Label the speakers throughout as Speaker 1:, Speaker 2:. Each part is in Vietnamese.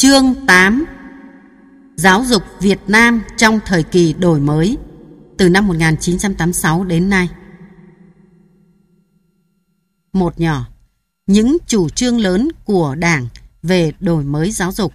Speaker 1: Chương 8: Giáo dục Việt Nam trong thời kỳ đổi mới, từ năm 1986 đến nay. Một nhỏ, những chủ trương lớn của Đảng về đổi mới giáo dục.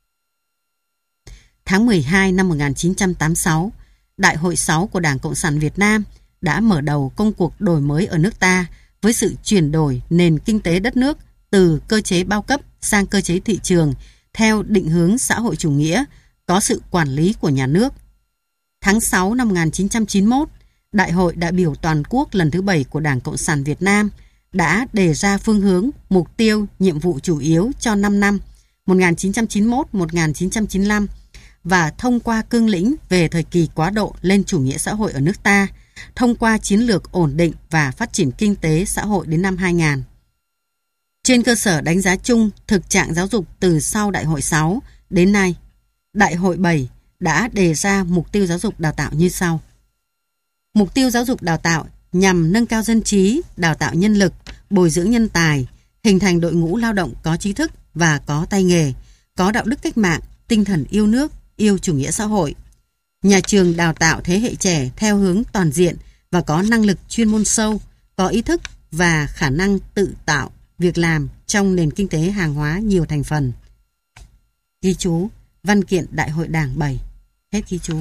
Speaker 1: Tháng 12 năm 1986, Đại hội 6 của Đảng Cộng sản Việt Nam đã mở đầu công cuộc đổi mới ở nước ta với sự chuyển đổi nền kinh tế đất nước từ cơ chế bao cấp sang cơ chế thị trường theo định hướng xã hội chủ nghĩa, có sự quản lý của nhà nước. Tháng 6 năm 1991, Đại hội đại biểu toàn quốc lần thứ 7 của Đảng Cộng sản Việt Nam đã đề ra phương hướng, mục tiêu, nhiệm vụ chủ yếu cho 5 năm 1991-1995 và thông qua cương lĩnh về thời kỳ quá độ lên chủ nghĩa xã hội ở nước ta, thông qua chiến lược ổn định và phát triển kinh tế xã hội đến năm 2000. Trên cơ sở đánh giá chung thực trạng giáo dục từ sau Đại hội 6 đến nay, Đại hội 7 đã đề ra mục tiêu giáo dục đào tạo như sau. Mục tiêu giáo dục đào tạo nhằm nâng cao dân trí, đào tạo nhân lực, bồi dưỡng nhân tài, hình thành đội ngũ lao động có trí thức và có tay nghề, có đạo đức cách mạng, tinh thần yêu nước, yêu chủ nghĩa xã hội. Nhà trường đào tạo thế hệ trẻ theo hướng toàn diện và có năng lực chuyên môn sâu, có ý thức và khả năng tự tạo việc làm trong nền kinh tế hàng hóa nhiều thành phần. Ghi chú: Văn kiện Đại hội Đảng 7. Hết ghi chú.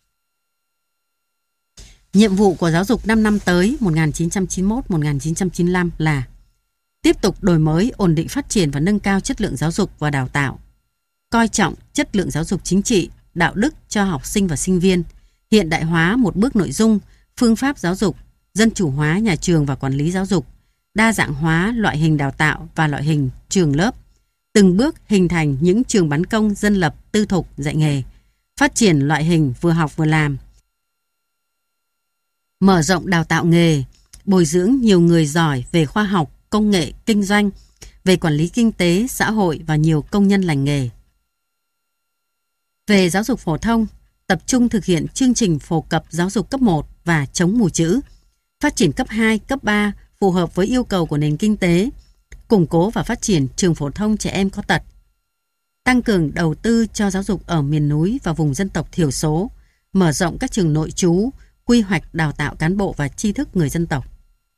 Speaker 1: Nhiệm vụ của giáo dục 5 năm tới 1991-1995 là tiếp tục đổi mới, ổn định phát triển và nâng cao chất lượng giáo dục và đào tạo, coi trọng chất lượng giáo dục chính trị, đạo đức cho học sinh và sinh viên, hiện đại hóa một bước nội dung, phương pháp giáo dục, dân chủ hóa nhà trường và quản lý giáo dục, đa dạng hóa loại hình đào tạo và loại hình trường lớp, từng bước hình thành những trường bán công dân lập tư thục dạy nghề, phát triển loại hình vừa học vừa làm, mở rộng đào tạo nghề, bồi dưỡng nhiều người giỏi về khoa học, công nghệ, kinh doanh, về quản lý kinh tế, xã hội và nhiều công nhân lành nghề. Về giáo dục phổ thông, tập trung thực hiện chương trình phổ cập giáo dục cấp 1 và chống mù chữ, phát triển cấp 2, cấp 3 phù hợp với yêu cầu của nền kinh tế, củng cố và phát triển trường phổ thông trẻ em có tật, tăng cường đầu tư cho giáo dục ở miền núi và vùng dân tộc thiểu số, mở rộng các trường nội trú, quy hoạch đào tạo cán bộ và tri thức người dân tộc.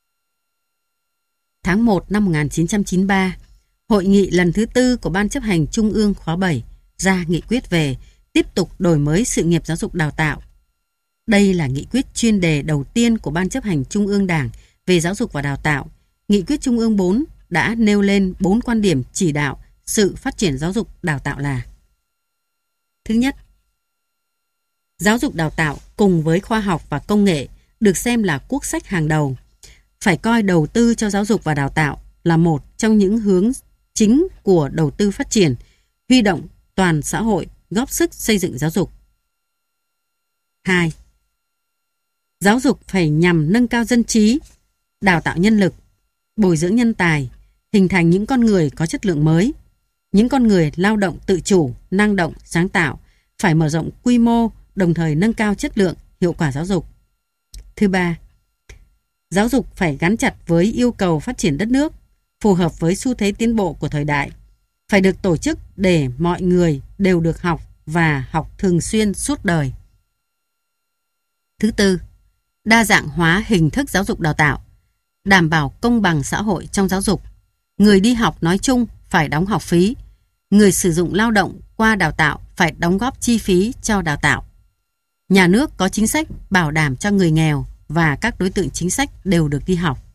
Speaker 1: Tháng 1 năm 1993, Hội nghị lần thứ 4 của Ban chấp hành Trung ương khóa 7 ra nghị quyết về tiếp tục đổi mới sự nghiệp giáo dục đào tạo. Đây là nghị quyết chuyên đề đầu tiên của Ban chấp hành Trung ương Đảng về giáo dục và đào tạo. Nghị quyết Trung ương 4 đã nêu lên 4 quan điểm chỉ đạo sự phát triển giáo dục đào tạo là: Thứ nhất, giáo dục đào tạo cùng với khoa học và công nghệ được xem là quốc sách hàng đầu. Phải coi đầu tư cho giáo dục và đào tạo là một trong những hướng chính của đầu tư phát triển, huy động toàn xã hội góp sức xây dựng giáo dục. 2. Giáo dục phải nhằm nâng cao dân trí, đào tạo nhân lực, bồi dưỡng nhân tài, hình thành những con người có chất lượng mới, những con người lao động tự chủ, năng động, sáng tạo, phải mở rộng quy mô, đồng thời nâng cao chất lượng, hiệu quả giáo dục. Thứ ba, giáo dục phải gắn chặt với yêu cầu phát triển đất nước, phù hợp với xu thế tiến bộ của thời đại, phải được tổ chức để mọi người đều được học và học thường xuyên suốt đời. Thứ tư, đa dạng hóa hình thức giáo dục đào tạo, đảm bảo công bằng xã hội trong giáo dục. Người đi học nói chung phải đóng học phí, người sử dụng lao động qua đào tạo phải đóng góp chi phí cho đào tạo. Nhà nước có chính sách bảo đảm cho người nghèo và các đối tượng chính sách đều được đi học.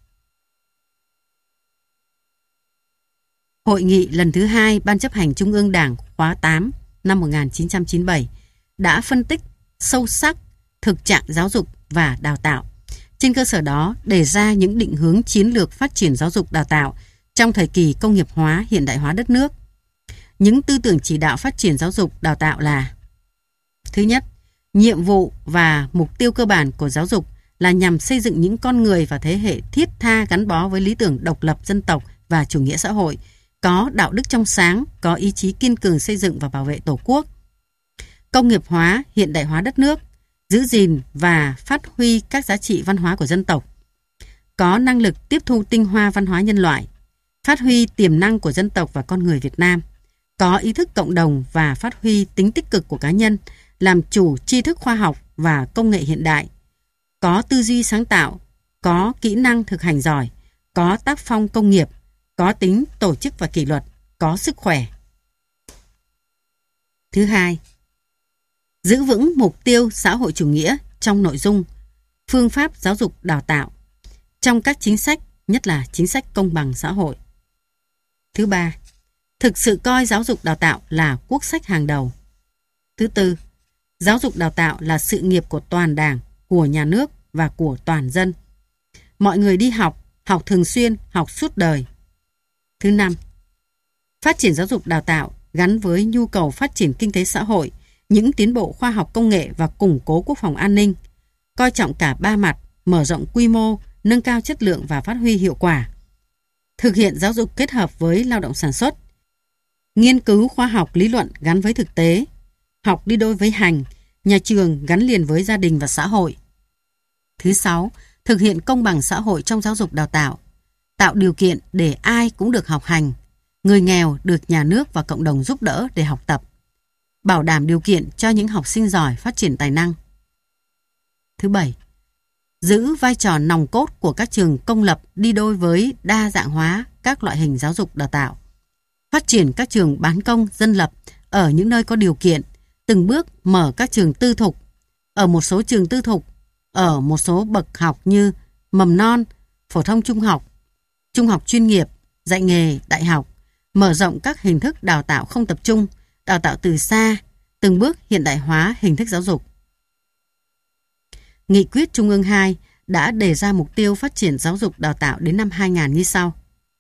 Speaker 1: Hội nghị lần thứ 2 Ban chấp hành Trung ương Đảng khóa 8 năm 1997 đã phân tích sâu sắc thực trạng giáo dục và đào tạo. Trên cơ sở đó đề ra những định hướng chiến lược phát triển giáo dục đào tạo trong thời kỳ công nghiệp hóa, hiện đại hóa đất nước. Những tư tưởng chỉ đạo phát triển giáo dục đào tạo là: Thứ nhất, nhiệm vụ và mục tiêu cơ bản của giáo dục là nhằm xây dựng những con người và thế hệ thiết tha gắn bó với lý tưởng độc lập dân tộc và chủ nghĩa xã hội, có đạo đức trong sáng, có ý chí kiên cường xây dựng và bảo vệ Tổ quốc. Công nghiệp hóa, hiện đại hóa đất nước, giữ gìn và phát huy các giá trị văn hóa của dân tộc. Có năng lực tiếp thu tinh hoa văn hóa nhân loại, phát huy tiềm năng của dân tộc và con người Việt Nam, có ý thức cộng đồng và phát huy tính tích cực của cá nhân, làm chủ tri thức khoa học và công nghệ hiện đại, có tư duy sáng tạo, có kỹ năng thực hành giỏi, có tác phong công nghiệp, có tính tổ chức và kỷ luật, có sức khỏe. Thứ hai, giữ vững mục tiêu xã hội chủ nghĩa trong nội dung, phương pháp giáo dục đào tạo, trong các chính sách, nhất là chính sách công bằng xã hội. Thứ ba, thực sự coi giáo dục đào tạo là quốc sách hàng đầu. Thứ tư, giáo dục đào tạo là sự nghiệp của toàn Đảng, của nhà nước và của toàn dân. Mọi người đi học, học thường xuyên, học suốt đời. Thứ năm, phát triển giáo dục đào tạo gắn với nhu cầu phát triển kinh tế xã hội, những tiến bộ khoa học công nghệ và củng cố quốc phòng an ninh, coi trọng cả ba mặt, mở rộng quy mô, nâng cao chất lượng và phát huy hiệu quả. Thực hiện giáo dục kết hợp với lao động sản xuất, nghiên cứu khoa học lý luận gắn với thực tế, học đi đôi với hành, nhà trường gắn liền với gia đình và xã hội. Thứ sáu, thực hiện công bằng xã hội trong giáo dục đào tạo, tạo điều kiện để ai cũng được học hành, người nghèo được nhà nước và cộng đồng giúp đỡ để học tập, bảo đảm điều kiện cho những học sinh giỏi phát triển tài năng. Thứ bảy, giữ vai trò nòng cốt của các trường công lập đi đôi với đa dạng hóa các loại hình giáo dục đào tạo, phát triển các trường bán công dân lập ở những nơi có điều kiện, từng bước mở các trường tư thục. Ở một số trường tư thục, ở một số bậc học như mầm non, phổ thông trung học chuyên nghiệp, dạy nghề, đại học, mở rộng các hình thức đào tạo không tập trung, đào tạo từ xa, từng bước hiện đại hóa hình thức giáo dục. Nghị quyết Trung ương 2 đã đề ra mục tiêu phát triển giáo dục đào tạo đến năm 2000 như sau.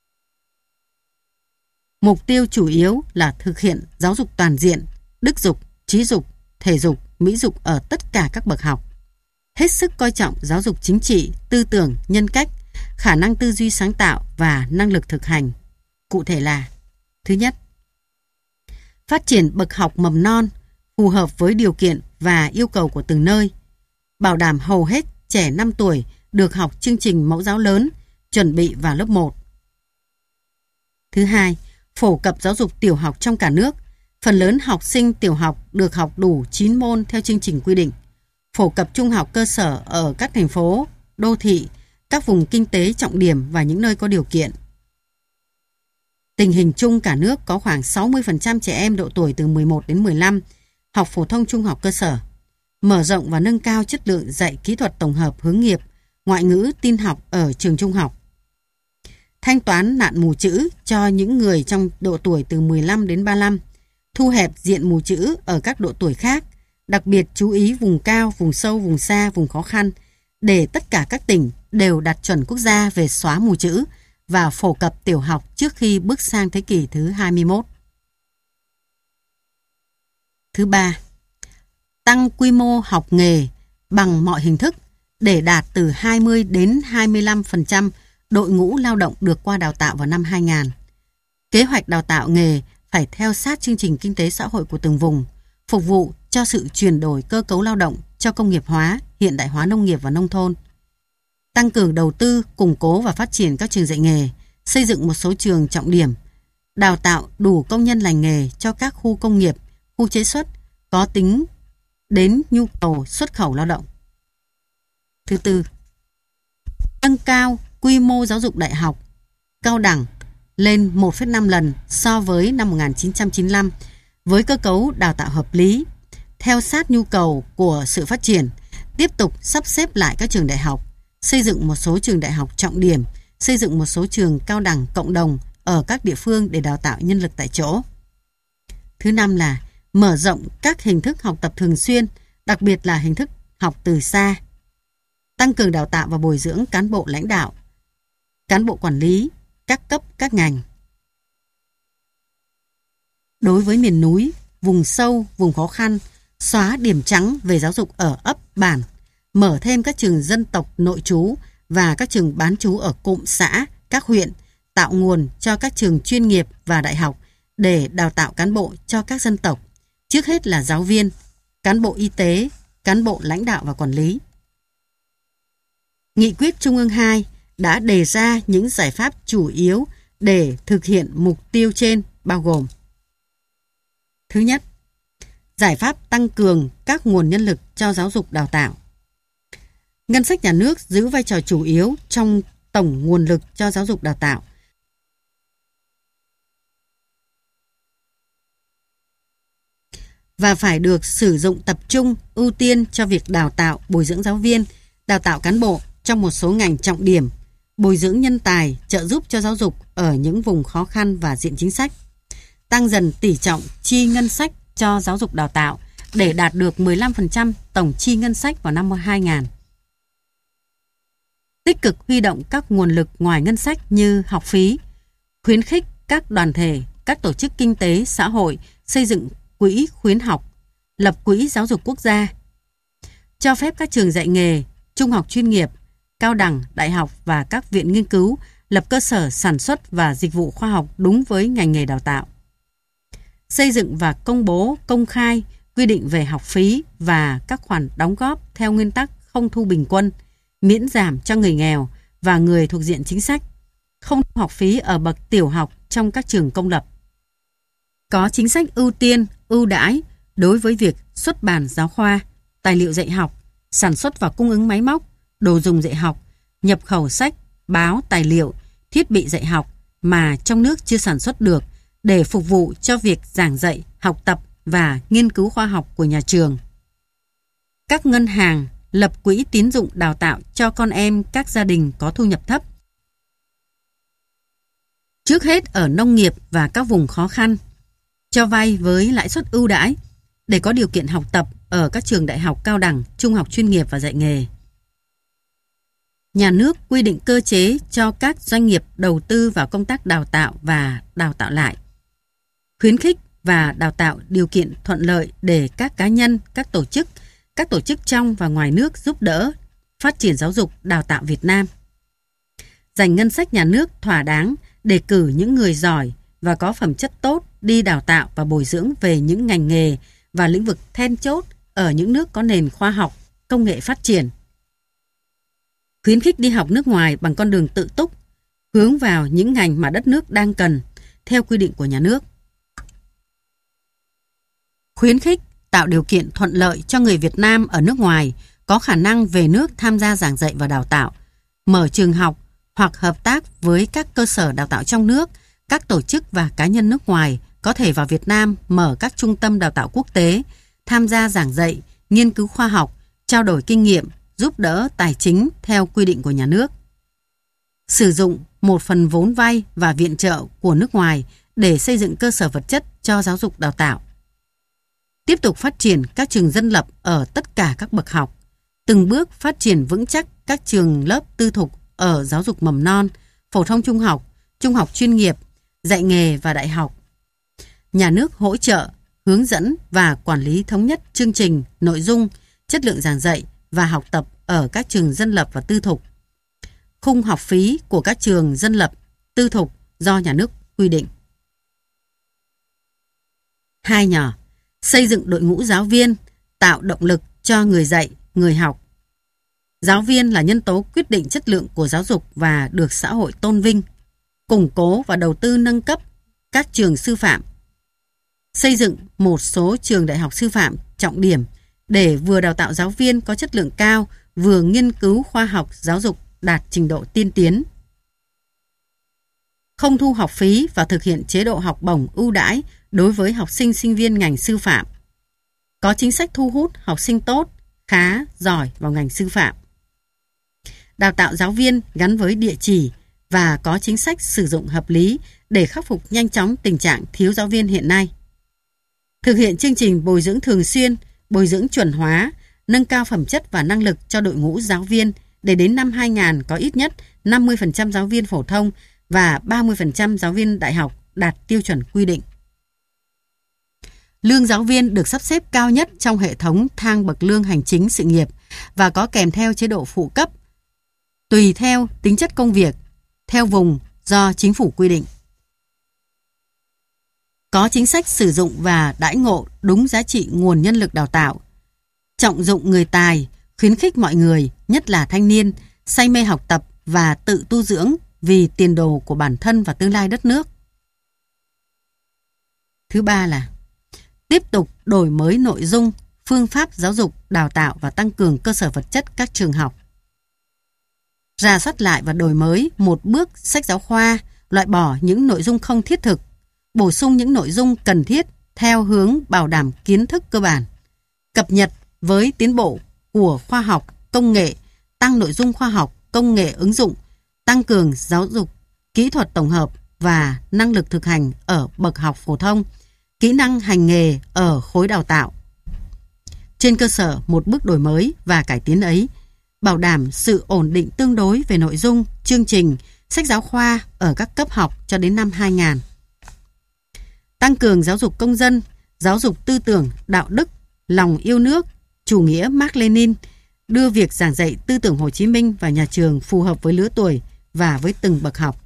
Speaker 1: Mục tiêu chủ yếu là thực hiện giáo dục toàn diện, đức dục, trí dục, thể dục, mỹ dục ở tất cả các bậc học. Hết sức coi trọng giáo dục chính trị, tư tưởng, nhân cách, khả năng tư duy sáng tạo và năng lực thực hành. Cụ thể là: thứ nhất, phát triển bậc học mầm non phù hợp với điều kiện và yêu cầu của từng nơi, bảo đảm hầu hết trẻ 5 tuổi được học chương trình mẫu giáo lớn, chuẩn bị vào lớp 1. Thứ hai, phổ cập giáo dục tiểu học trong cả nước. Phần lớn học sinh tiểu học được học đủ 9 môn theo chương trình quy định. Phổ cập trung học cơ sở ở các thành phố, đô thị, các vùng kinh tế trọng điểm và những nơi có điều kiện. Tình hình chung cả nước có khoảng 60% trẻ em độ tuổi từ 11 đến 15 học phổ thông trung học cơ sở. Mở rộng và nâng cao chất lượng dạy kỹ thuật tổng hợp hướng nghiệp, ngoại ngữ, tin học ở trường trung học. Thanh toán nạn mù chữ cho những người trong độ tuổi từ 15 đến 35, thu hẹp diện mù chữ ở các độ tuổi khác, đặc biệt chú ý vùng cao, vùng sâu, vùng xa, vùng khó khăn, để tất cả các tỉnh đều đạt chuẩn quốc gia về xóa mù chữ và phổ cập tiểu học trước khi bước sang thế kỷ thứ 21. Thứ ba, tăng quy mô học nghề bằng mọi hình thức để đạt từ 20 đến 25% đội ngũ lao động được qua đào tạo vào năm 2000. Kế hoạch đào tạo nghề phải theo sát chương trình kinh tế xã hội của từng vùng, phục vụ cho sự chuyển đổi cơ cấu lao động, cho công nghiệp hóa, hiện đại hóa nông nghiệp và nông thôn. Tăng cường đầu tư, củng cố và phát triển các trường dạy nghề, xây dựng một số trường trọng điểm, đào tạo đủ công nhân lành nghề cho các khu công nghiệp, khu chế xuất có tính đến nhu cầu xuất khẩu lao động. Thứ tư, nâng cao quy mô giáo dục đại học, cao đẳng lên 1,5 lần so với năm 1995 với cơ cấu đào tạo hợp lý, theo sát nhu cầu của sự phát triển, tiếp tục sắp xếp lại các trường đại học, xây dựng một số trường đại học trọng điểm, xây dựng một số trường cao đẳng cộng đồng ở các địa phương để đào tạo nhân lực tại chỗ. Thứ năm là mở rộng các hình thức học tập thường xuyên, đặc biệt là hình thức học từ xa. Tăng cường đào tạo và bồi dưỡng cán bộ lãnh đạo, cán bộ quản lý, các cấp, các ngành. Đối với miền núi, vùng sâu, vùng khó khăn, xóa điểm trắng về giáo dục ở ấp, bản, mở thêm các trường dân tộc nội trú và các trường bán trú ở cụm xã, các huyện, tạo nguồn cho các trường chuyên nghiệp và đại học để đào tạo cán bộ cho các dân tộc, trước hết là giáo viên, cán bộ y tế, cán bộ lãnh đạo và quản lý. Nghị quyết Trung ương 2 đã đề ra những giải pháp chủ yếu để thực hiện mục tiêu trên bao gồm: Thứ nhất, giải pháp tăng cường các nguồn nhân lực cho giáo dục đào tạo. Ngân sách nhà nước giữ vai trò chủ yếu trong tổng nguồn lực cho giáo dục đào tạo. Và phải được sử dụng tập trung ưu tiên cho việc đào tạo, bồi dưỡng giáo viên, đào tạo cán bộ trong một số ngành trọng điểm, bồi dưỡng nhân tài, trợ giúp cho giáo dục ở những vùng khó khăn và diện chính sách. Tăng dần tỷ trọng chi ngân sách cho giáo dục đào tạo để đạt được 15% tổng chi ngân sách vào năm 2000. Tích cực huy động các nguồn lực ngoài ngân sách như học phí, khuyến khích các đoàn thể, các tổ chức kinh tế, xã hội xây dựng quỹ khuyến học, lập quỹ giáo dục quốc gia, cho phép các trường dạy nghề, trung học chuyên nghiệp, cao đẳng, đại học và các viện nghiên cứu lập cơ sở sản xuất và dịch vụ khoa học đúng với ngành nghề đào tạo. Xây dựng và công bố công khai quy định về học phí và các khoản đóng góp theo nguyên tắc không thu bình quân, miễn giảm cho người nghèo và người thuộc diện chính sách, không thu học phí ở bậc tiểu học trong các trường công lập. Có chính sách ưu tiên, ưu đãi đối với việc xuất bản giáo khoa, tài liệu dạy học, sản xuất và cung ứng máy móc, đồ dùng dạy học, nhập khẩu sách, báo, tài liệu, thiết bị dạy học mà trong nước chưa sản xuất được để phục vụ cho việc giảng dạy, học tập và nghiên cứu khoa học của nhà trường. Các ngân hàng lập quỹ tín dụng đào tạo cho con em các gia đình có thu nhập thấp. Trước hết ở nông nghiệp và các vùng khó khăn, cho vay với lãi suất ưu đãi để có điều kiện học tập ở các trường đại học cao đẳng, trung học chuyên nghiệp và dạy nghề. Nhà nước quy định cơ chế cho các doanh nghiệp đầu tư vào công tác đào tạo và đào tạo lại. Khuyến khích và đào tạo điều kiện thuận lợi để các cá nhân, các tổ chức trong và ngoài nước giúp đỡ phát triển giáo dục đào tạo Việt Nam. Dành ngân sách nhà nước thỏa đáng để cử những người giỏi và có phẩm chất tốt đi đào tạo và bồi dưỡng về những ngành nghề và lĩnh vực then chốt ở những nước có nền khoa học, công nghệ phát triển. Khuyến khích đi học nước ngoài bằng con đường tự túc, hướng vào những ngành mà đất nước đang cần theo quy định của nhà nước. Khuyến khích tạo điều kiện thuận lợi cho người Việt Nam ở nước ngoài có khả năng về nước tham gia giảng dạy và đào tạo, mở trường học hoặc hợp tác với các cơ sở đào tạo trong nước, các tổ chức và cá nhân nước ngoài có thể vào Việt Nam mở các trung tâm đào tạo quốc tế, tham gia giảng dạy, nghiên cứu khoa học, trao đổi kinh nghiệm, giúp đỡ tài chính theo quy định của nhà nước. Sử dụng một phần vốn vay và viện trợ của nước ngoài để xây dựng cơ sở vật chất cho giáo dục đào tạo. Tiếp tục phát triển các trường dân lập ở tất cả các bậc học, từng bước phát triển vững chắc các trường lớp tư thục ở giáo dục mầm non, phổ thông trung học chuyên nghiệp, dạy nghề và đại học. Nhà nước hỗ trợ, hướng dẫn và quản lý thống nhất chương trình, nội dung, chất lượng giảng dạy và học tập ở các trường dân lập và tư thục. Khung học phí của các trường dân lập, tư thục do nhà nước quy định. 2 nhỏ, xây dựng đội ngũ giáo viên, tạo động lực cho người dạy, người học. Giáo viên là nhân tố quyết định chất lượng của giáo dục và được xã hội tôn vinh. Củng cố và đầu tư nâng cấp các trường sư phạm. Xây dựng một số trường đại học sư phạm trọng điểm để vừa đào tạo giáo viên có chất lượng cao, vừa nghiên cứu khoa học giáo dục đạt trình độ tiên tiến. Không thu học phí và thực hiện chế độ học bổng ưu đãi đối với học sinh sinh viên ngành sư phạm. Có chính sách thu hút học sinh tốt, khá, giỏi vào ngành sư phạm. Đào tạo giáo viên gắn với địa chỉ và có chính sách sử dụng hợp lý để khắc phục nhanh chóng tình trạng thiếu giáo viên hiện nay. Thực hiện chương trình bồi dưỡng thường xuyên, bồi dưỡng chuẩn hóa, nâng cao phẩm chất và năng lực cho đội ngũ giáo viên để đến năm 2000 có ít nhất 50% giáo viên phổ thông và 30% giáo viên đại học đạt tiêu chuẩn quy định. Lương giáo viên được sắp xếp cao nhất trong hệ thống thang bậc lương hành chính sự nghiệp và có kèm theo chế độ phụ cấp, tùy theo tính chất công việc, theo vùng do chính phủ quy định. Có chính sách sử dụng và đãi ngộ đúng giá trị nguồn nhân lực đào tạo, trọng dụng người tài, khuyến khích mọi người, nhất là thanh niên, say mê học tập và tự tu dưỡng vì tiền đồ của bản thân và tương lai đất nước. Thứ ba là tiếp tục đổi mới nội dung, phương pháp giáo dục, đào tạo và tăng cường cơ sở vật chất các trường học. Rà soát lại và đổi mới một bước sách giáo khoa, loại bỏ những nội dung không thiết thực, bổ sung những nội dung cần thiết theo hướng bảo đảm kiến thức cơ bản, cập nhật với tiến bộ của khoa học, công nghệ, tăng nội dung khoa học, công nghệ ứng dụng, tăng cường giáo dục, kỹ thuật tổng hợp và năng lực thực hành ở bậc học phổ thông, kỹ năng hành nghề ở khối đào tạo. Trên cơ sở một bước đổi mới và cải tiến ấy, bảo đảm sự ổn định tương đối về nội dung, chương trình, sách giáo khoa ở các cấp học cho đến năm 2000. Tăng cường giáo dục công dân, giáo dục tư tưởng, đạo đức, lòng yêu nước, chủ nghĩa Mác Lênin, đưa việc giảng dạy tư tưởng Hồ Chí Minh vào nhà trường phù hợp với lứa tuổi và với từng bậc học.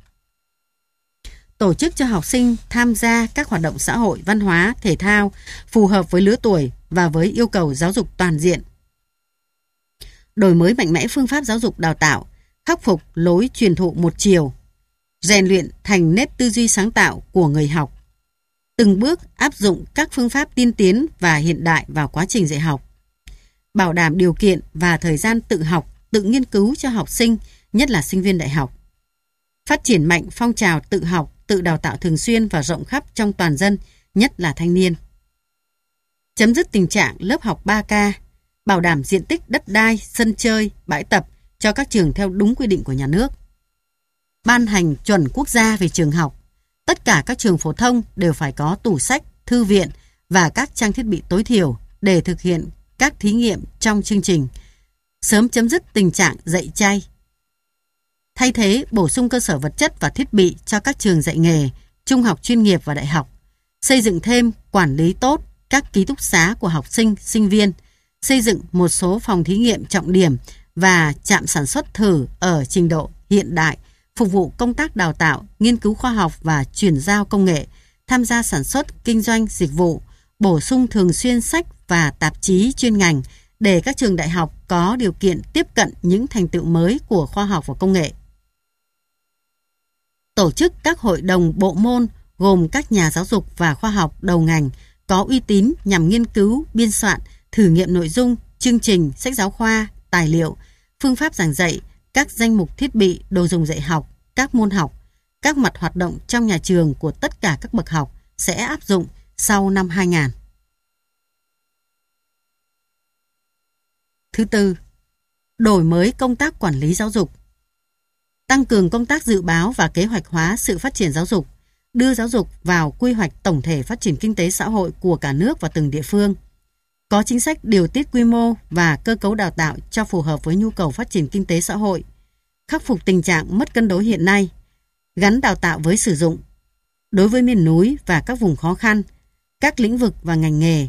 Speaker 1: Tổ chức cho học sinh tham gia các hoạt động xã hội, văn hóa, thể thao phù hợp với lứa tuổi và với yêu cầu giáo dục toàn diện. Đổi mới mạnh mẽ phương pháp giáo dục đào tạo, khắc phục lối truyền thụ một chiều, rèn luyện thành nếp tư duy sáng tạo của người học. Từng bước áp dụng các phương pháp tiên tiến và hiện đại vào quá trình dạy học. Bảo đảm điều kiện và thời gian tự học, tự nghiên cứu cho học sinh, nhất là sinh viên đại học. Phát triển mạnh phong trào tự học, tự đào tạo thường xuyên và rộng khắp trong toàn dân, nhất là thanh niên. Chấm dứt tình trạng lớp học 3K, bảo đảm diện tích đất đai, sân chơi, bãi tập cho các trường theo đúng quy định của nhà nước. Ban hành chuẩn quốc gia về trường học. Tất cả các trường phổ thông đều phải có tủ sách, thư viện và các trang thiết bị tối thiểu để thực hiện các thí nghiệm trong chương trình. Sớm chấm dứt tình trạng dạy chay. Thay thế, bổ sung cơ sở vật chất và thiết bị cho các trường dạy nghề, trung học chuyên nghiệp và đại học. Xây dựng thêm, quản lý tốt các ký túc xá của học sinh, sinh viên. Xây dựng một số phòng thí nghiệm trọng điểm và trạm sản xuất thử ở trình độ hiện đại, phục vụ công tác đào tạo, nghiên cứu khoa học và chuyển giao công nghệ, tham gia sản xuất, kinh doanh, dịch vụ, bổ sung thường xuyên sách và tạp chí chuyên ngành để các trường đại học có điều kiện tiếp cận những thành tựu mới của khoa học và công nghệ. Tổ chức các hội đồng bộ môn gồm các nhà giáo dục và khoa học đầu ngành có uy tín nhằm nghiên cứu, biên soạn, thử nghiệm nội dung, chương trình, sách giáo khoa, tài liệu, phương pháp giảng dạy, các danh mục thiết bị, đồ dùng dạy học, các môn học, các mặt hoạt động trong nhà trường của tất cả các bậc học sẽ áp dụng sau năm 2000. Thứ tư, đổi mới công tác quản lý giáo dục. Tăng cường công tác dự báo và kế hoạch hóa sự phát triển giáo dục, đưa giáo dục vào quy hoạch tổng thể phát triển kinh tế xã hội của cả nước và từng địa phương. Có chính sách điều tiết quy mô và cơ cấu đào tạo cho phù hợp với nhu cầu phát triển kinh tế xã hội. Khắc phục tình trạng mất cân đối hiện nay, gắn đào tạo với sử dụng. Đối với miền núi và các vùng khó khăn, các lĩnh vực và ngành nghề,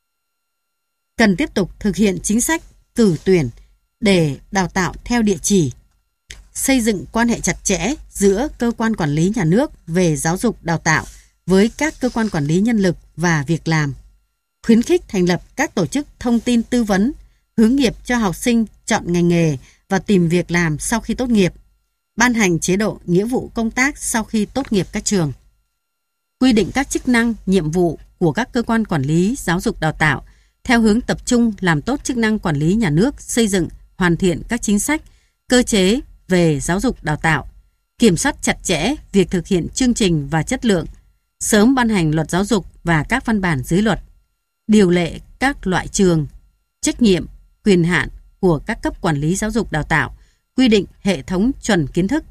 Speaker 1: cần tiếp tục thực hiện chính sách cử tuyển để đào tạo theo địa chỉ. Xây dựng quan hệ chặt chẽ giữa cơ quan quản lý nhà nước về giáo dục đào tạo với các cơ quan quản lý nhân lực và việc làm. Khuyến khích thành lập các tổ chức thông tin tư vấn, hướng nghiệp cho học sinh chọn ngành nghề và tìm việc làm sau khi tốt nghiệp. Ban hành chế độ nghĩa vụ công tác sau khi tốt nghiệp các trường. Quy định các chức năng, nhiệm vụ của các cơ quan quản lý giáo dục đào tạo theo hướng tập trung làm tốt chức năng quản lý nhà nước, xây dựng, hoàn thiện các chính sách, cơ chế về giáo dục đào tạo, kiểm soát chặt chẽ việc thực hiện chương trình và chất lượng, sớm ban hành luật giáo dục và các văn bản dưới luật, điều lệ các loại trường, trách nhiệm, quyền hạn của các cấp quản lý giáo dục đào tạo, quy định hệ thống chuẩn kiến thức.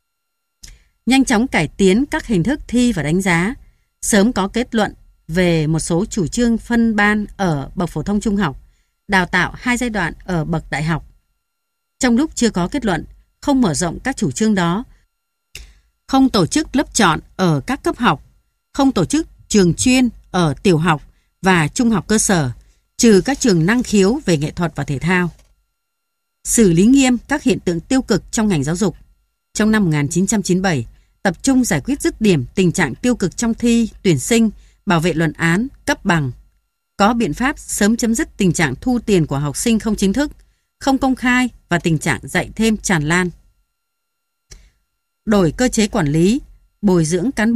Speaker 1: Nhanh chóng cải tiến các hình thức thi và đánh giá, sớm có kết luận về một số chủ trương phân ban ở bậc phổ thông trung học, đào tạo 2 giai đoạn ở bậc đại học. Trong lúc chưa có kết luận, không mở rộng các chủ trương đó, không tổ chức lớp chọn ở các cấp học, không tổ chức trường chuyên ở tiểu học và trung học cơ sở, trừ các trường năng khiếu về nghệ thuật và thể thao. Xử lý nghiêm các hiện tượng tiêu cực trong ngành giáo dục. Trong năm 1997, tập trung giải quyết dứt điểm tình trạng tiêu cực trong thi, tuyển sinh, bảo vệ luận án, cấp bằng. Có biện pháp sớm chấm dứt tình trạng thu tiền của học sinh không chính thức, không công khai và tình trạng dạy thêm tràn lan. Đổi cơ chế quản lý, bồi dưỡng cán bộ,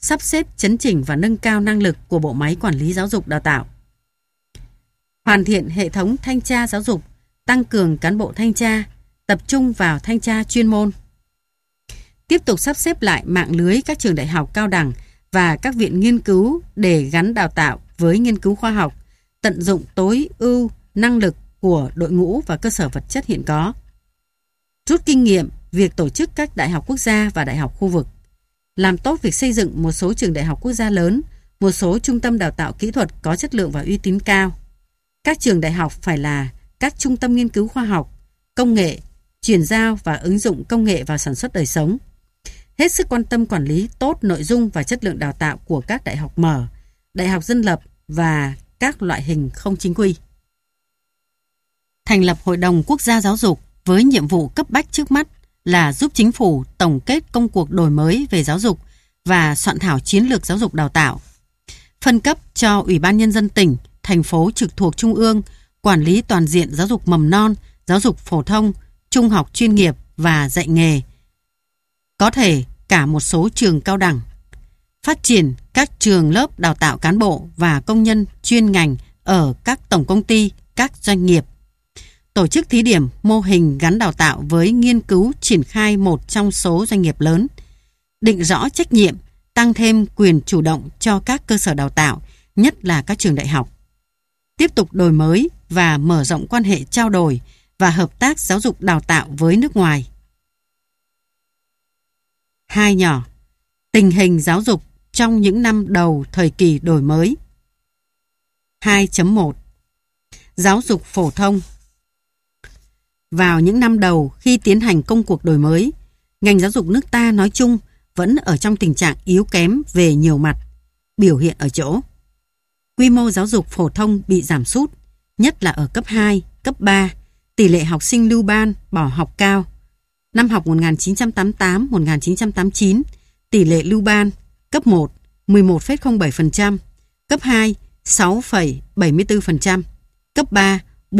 Speaker 1: sắp xếp, chấn chỉnh và nâng cao năng lực của bộ máy quản lý giáo dục đào tạo. Hoàn thiện hệ thống thanh tra giáo dục, tăng cường cán bộ thanh tra, tập trung vào thanh tra chuyên môn. Tiếp tục sắp xếp lại mạng lưới các trường đại học cao đẳng và các viện nghiên cứu để gắn đào tạo với nghiên cứu khoa học, tận dụng tối ưu năng lực của đội ngũ và cơ sở vật chất hiện có. Rút kinh nghiệm việc tổ chức các đại học quốc gia và đại học khu vực. Làm tốt việc xây dựng một số trường đại học quốc gia lớn, một số trung tâm đào tạo kỹ thuật có chất lượng và uy tín cao. Các trường đại học phải là các trung tâm nghiên cứu khoa học, công nghệ, chuyển giao và ứng dụng công nghệ vào sản xuất đời sống. Hết sức quan tâm quản lý tốt nội dung và chất lượng đào tạo của các đại học mở, đại học dân lập và các loại hình không chính quy. Thành lập Hội đồng Quốc gia Giáo dục với nhiệm vụ cấp bách trước mắt là giúp chính phủ tổng kết công cuộc đổi mới về giáo dục và soạn thảo chiến lược giáo dục đào tạo. Phân cấp cho Ủy ban Nhân dân tỉnh, thành phố trực thuộc Trung ương quản lý toàn diện giáo dục mầm non, giáo dục phổ thông, trung học chuyên nghiệp và dạy nghề. Có thể cả một số trường cao đẳng. Phát triển các trường lớp đào tạo cán bộ và công nhân chuyên ngành ở các tổng công ty, các doanh nghiệp. Tổ chức thí điểm mô hình gắn đào tạo với nghiên cứu triển khai một trong số doanh nghiệp lớn. Định rõ trách nhiệm, tăng thêm quyền chủ động cho các cơ sở đào tạo, nhất là các trường đại học. Tiếp tục đổi mới và mở rộng quan hệ trao đổi và hợp tác giáo dục đào tạo với nước ngoài. 2 nhỏ. Tình hình giáo dục trong những năm đầu thời kỳ đổi mới. 2.1 Giáo dục phổ thông. Vào những năm đầu khi tiến hành công cuộc đổi mới, ngành giáo dục nước ta nói chung vẫn ở trong tình trạng yếu kém về nhiều mặt, biểu hiện ở chỗ quy mô giáo dục phổ thông bị giảm sút, nhất là ở cấp 2, cấp 3, tỷ lệ học sinh lưu ban, bỏ học cao. Năm học 1988-1989, tỷ lệ lưu ban cấp 1 11,07%, cấp 2 6,74%, cấp 3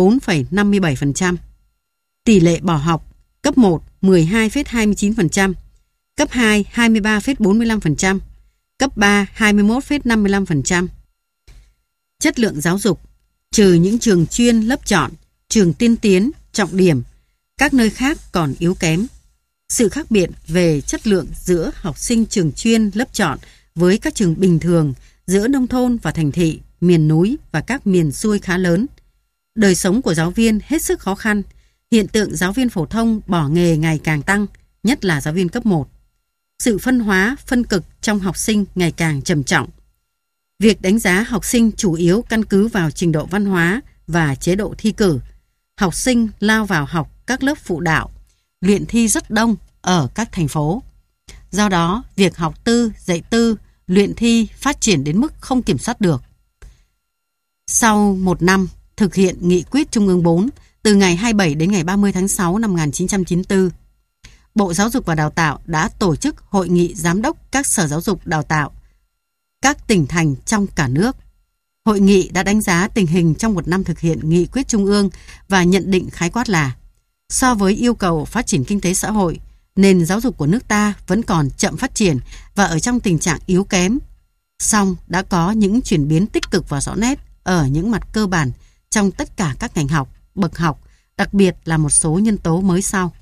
Speaker 1: 4,57%. Tỷ lệ bỏ học cấp 1 12,29%, cấp 2 23,45%, cấp 3 21,55%. Chất lượng giáo dục, trừ những trường chuyên lớp chọn, trường tiên tiến, trọng điểm, các nơi khác còn yếu kém. Sự khác biệt về chất lượng giữa học sinh trường chuyên lớp chọn với các trường bình thường, giữa nông thôn và thành thị, miền núi và các miền xuôi khá lớn. Đời sống của giáo viên hết sức khó khăn, hiện tượng giáo viên phổ thông bỏ nghề ngày càng tăng, nhất là giáo viên cấp 1. Sự phân hóa, phân cực trong học sinh ngày càng trầm trọng. Việc đánh giá học sinh chủ yếu căn cứ vào trình độ văn hóa và chế độ thi cử. Học sinh lao vào học các lớp phụ đạo, luyện thi rất đông ở các thành phố. Do đó, việc học tư, dạy tư, luyện thi phát triển đến mức không kiểm soát được. Sau một năm thực hiện Nghị quyết Trung ương 4 từ ngày 27 đến ngày 30 tháng 6 năm 1994, Bộ Giáo dục và Đào tạo đã tổ chức hội nghị giám đốc các sở giáo dục đào tạo các tỉnh thành trong cả nước. Hội nghị đã đánh giá tình hình trong một năm thực hiện Nghị quyết Trung ương và nhận định khái quát là so với yêu cầu phát triển kinh tế xã hội, nền giáo dục của nước ta vẫn còn chậm phát triển và ở trong tình trạng yếu kém. Song đã có những chuyển biến tích cực và rõ nét ở những mặt cơ bản trong tất cả các ngành học, bậc học, đặc biệt là một số nhân tố mới sau.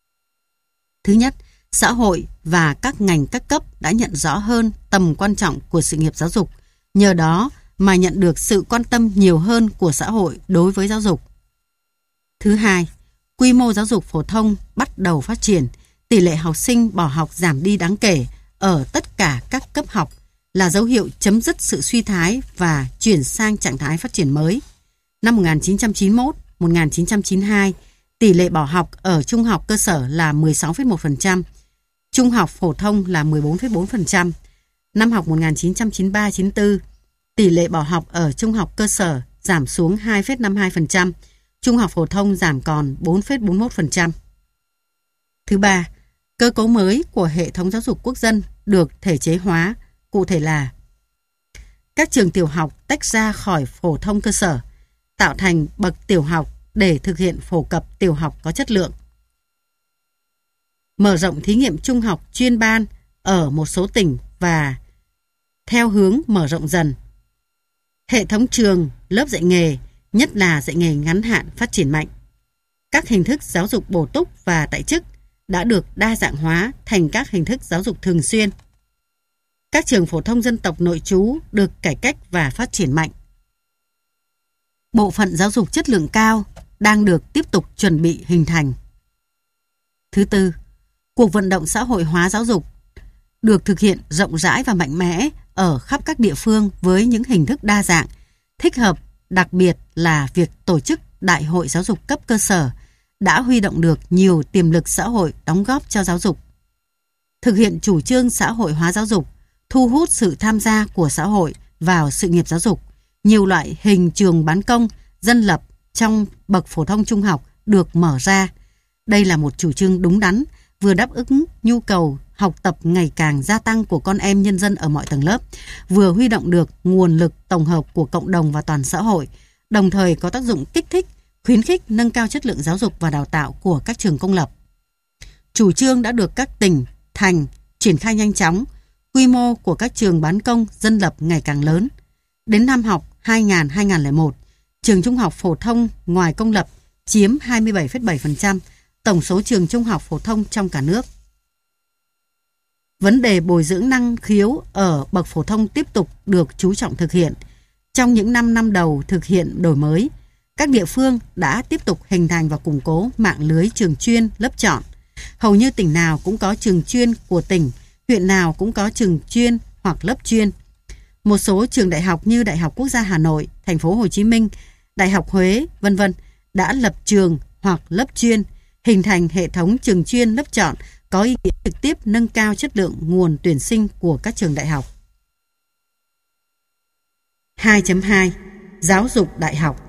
Speaker 1: Thứ nhất, xã hội và các ngành các cấp đã nhận rõ hơn tầm quan trọng của sự nghiệp giáo dục, nhờ đó mà nhận được sự quan tâm nhiều hơn của xã hội đối với giáo dục. Thứ hai, quy mô giáo dục phổ thông bắt đầu phát triển, tỷ lệ học sinh bỏ học giảm đi đáng kể ở tất cả các cấp học là dấu hiệu chấm dứt sự suy thái và chuyển sang trạng thái phát triển mới. Năm 1991, 1992, tỷ lệ bỏ học ở trung học cơ sở là 16,1%, trung học phổ thông là 14,4%. Năm học 1993-94, tỷ lệ bỏ học ở trung học cơ sở giảm xuống 2,52%, trung học phổ thông giảm còn 4,41%. Thứ ba, cơ cấu mới của hệ thống giáo dục quốc dân được thể chế hóa, cụ thể là các trường tiểu học tách ra khỏi phổ thông cơ sở, tạo thành bậc tiểu học để thực hiện phổ cập tiểu học có chất lượng. Mở rộng thí nghiệm trung học chuyên ban ở một số tỉnh và theo hướng mở rộng dần. Hệ thống trường, lớp dạy nghề, nhất là dạy nghề ngắn hạn phát triển mạnh. Các hình thức giáo dục bổ túc và tại chức đã được đa dạng hóa thành các hình thức giáo dục thường xuyên. Các trường phổ thông dân tộc nội trú được cải cách và phát triển mạnh. Bộ phận giáo dục chất lượng cao đang được tiếp tục chuẩn bị hình thành. Thứ tư, cuộc vận động xã hội hóa giáo dục được thực hiện rộng rãi và mạnh mẽ ở khắp các địa phương với những hình thức đa dạng, thích hợp, đặc biệt là việc tổ chức đại hội giáo dục cấp cơ sở đã huy động được nhiều tiềm lực xã hội đóng góp cho giáo dục. Thực hiện chủ trương xã hội hóa giáo dục, thu hút sự tham gia của xã hội vào sự nghiệp giáo dục, nhiều loại hình trường bán công, dân lập trong bậc phổ thông trung học được mở ra. Đây là một chủ trương đúng đắn, vừa đáp ứng nhu cầu học tập ngày càng gia tăng của con em nhân dân ở mọi tầng lớp, vừa huy động được nguồn lực tổng hợp của cộng đồng và toàn xã hội, đồng thời có tác dụng kích thích, khuyến khích nâng cao chất lượng giáo dục và đào tạo của các trường công lập. Chủ trương đã được các tỉnh, thành triển khai nhanh chóng, quy mô của các trường bán công, dân lập ngày càng lớn. Đến năm học 2000-2001, trường trung học phổ thông ngoài công lập chiếm 27,7% tổng số trường trung học phổ thông trong cả nước. Vấn đề bồi dưỡng năng khiếu ở bậc phổ thông tiếp tục được chú trọng thực hiện. Trong những 5 năm đầu thực hiện đổi mới, các địa phương đã tiếp tục hình thành và củng cố mạng lưới trường chuyên, lớp chọn. Hầu như tỉnh nào cũng có trường chuyên của tỉnh, huyện nào cũng có trường chuyên hoặc lớp chuyên. Một số trường đại học như Đại học Quốc gia Hà Nội, Thành phố Hồ Chí Minh, Đại học Huế, v.v. đã lập trường hoặc lớp chuyên, hình thành hệ thống trường chuyên lớp chọn có ý nghĩa trực tiếp nâng cao chất lượng nguồn tuyển sinh của các trường đại học. 2.2 Giáo dục đại học.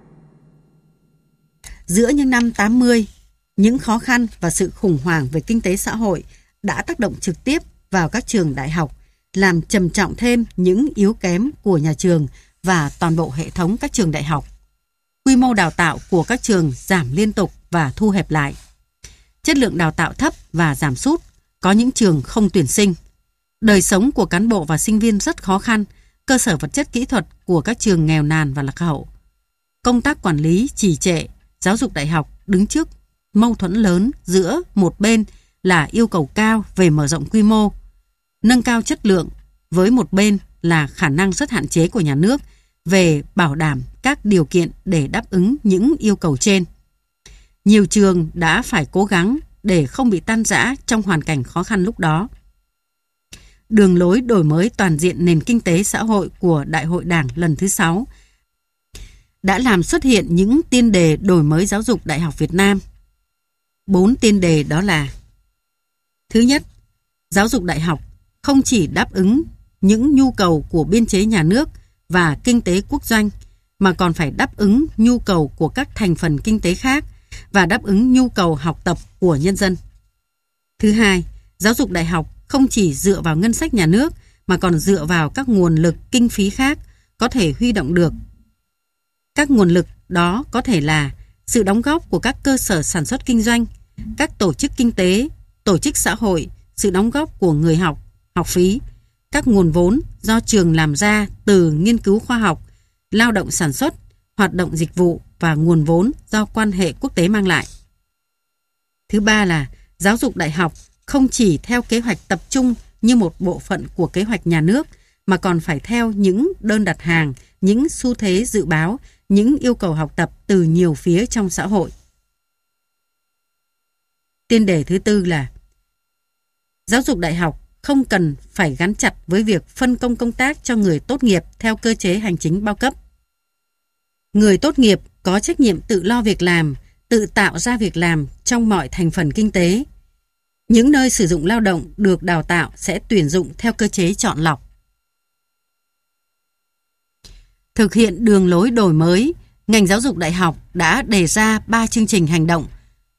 Speaker 1: Giữa những năm 80, những khó khăn và sự khủng hoảng về kinh tế xã hội đã tác động trực tiếp vào các trường đại học, làm trầm trọng thêm những yếu kém của nhà trường và toàn bộ hệ thống các trường đại học. Quy mô đào tạo của các trường giảm liên tục và thu hẹp lại. Chất lượng đào tạo thấp và giảm sút, có những trường không tuyển sinh. Đời sống của cán bộ và sinh viên rất khó khăn, cơ sở vật chất kỹ thuật của các trường nghèo nàn và lạc hậu. Công tác quản lý trì trệ, giáo dục đại học đứng trước mâu thuẫn lớn giữa một bên là yêu cầu cao về mở rộng quy mô, nâng cao chất lượng, với một bên là khả năng rất hạn chế của nhà nước về bảo đảm các điều kiện để đáp ứng những yêu cầu trên. Nhiều trường đã phải cố gắng để không bị tan rã trong hoàn cảnh khó khăn lúc đó. Đường lối đổi mới toàn diện nền kinh tế xã hội của Đại hội Đảng lần thứ 6 đã làm xuất hiện những tiên đề đổi mới giáo dục đại học Việt Nam. 4 tiên đề đó là: Thứ nhất, giáo dục đại học không chỉ đáp ứng những nhu cầu của biên chế nhà nước và kinh tế quốc doanh, mà còn phải đáp ứng nhu cầu của các thành phần kinh tế khác và đáp ứng nhu cầu học tập của nhân dân. Thứ hai, giáo dục đại học không chỉ dựa vào ngân sách nhà nước mà còn dựa vào các nguồn lực kinh phí khác có thể huy động được. Các nguồn lực đó có thể là sự đóng góp của các cơ sở sản xuất kinh doanh, các tổ chức kinh tế, tổ chức xã hội, sự đóng góp của người học, học phí, các nguồn vốn do trường làm ra từ nghiên cứu khoa học, lao động sản xuất, hoạt động dịch vụ và nguồn vốn do quan hệ quốc tế mang lại. Thứ ba là giáo dục đại học không chỉ theo kế hoạch tập trung như một bộ phận của kế hoạch nhà nước, mà còn phải theo những đơn đặt hàng, những xu thế dự báo, những yêu cầu học tập từ nhiều phía trong xã hội. Tiên đề thứ tư là giáo dục đại học không cần phải gắn chặt với việc phân công công tác cho người tốt nghiệp theo cơ chế hành chính bao cấp. Người tốt nghiệp có trách nhiệm tự lo việc làm, tự tạo ra việc làm trong mọi thành phần kinh tế. Những nơi sử dụng lao động được đào tạo sẽ tuyển dụng theo cơ chế chọn lọc. Thực hiện đường lối đổi mới, ngành giáo dục đại học đã đề ra 3 chương trình hành động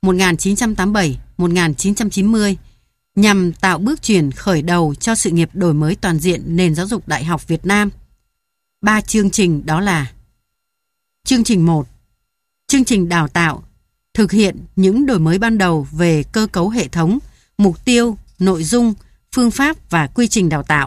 Speaker 1: 1987-1990 nhằm tạo bước chuyển khởi đầu cho sự nghiệp đổi mới toàn diện nền giáo dục đại học Việt Nam. 3 chương trình đó là: Chương trình 1, chương trình đào tạo, thực hiện những đổi mới ban đầu về cơ cấu hệ thống, mục tiêu, nội dung, phương pháp và quy trình đào tạo,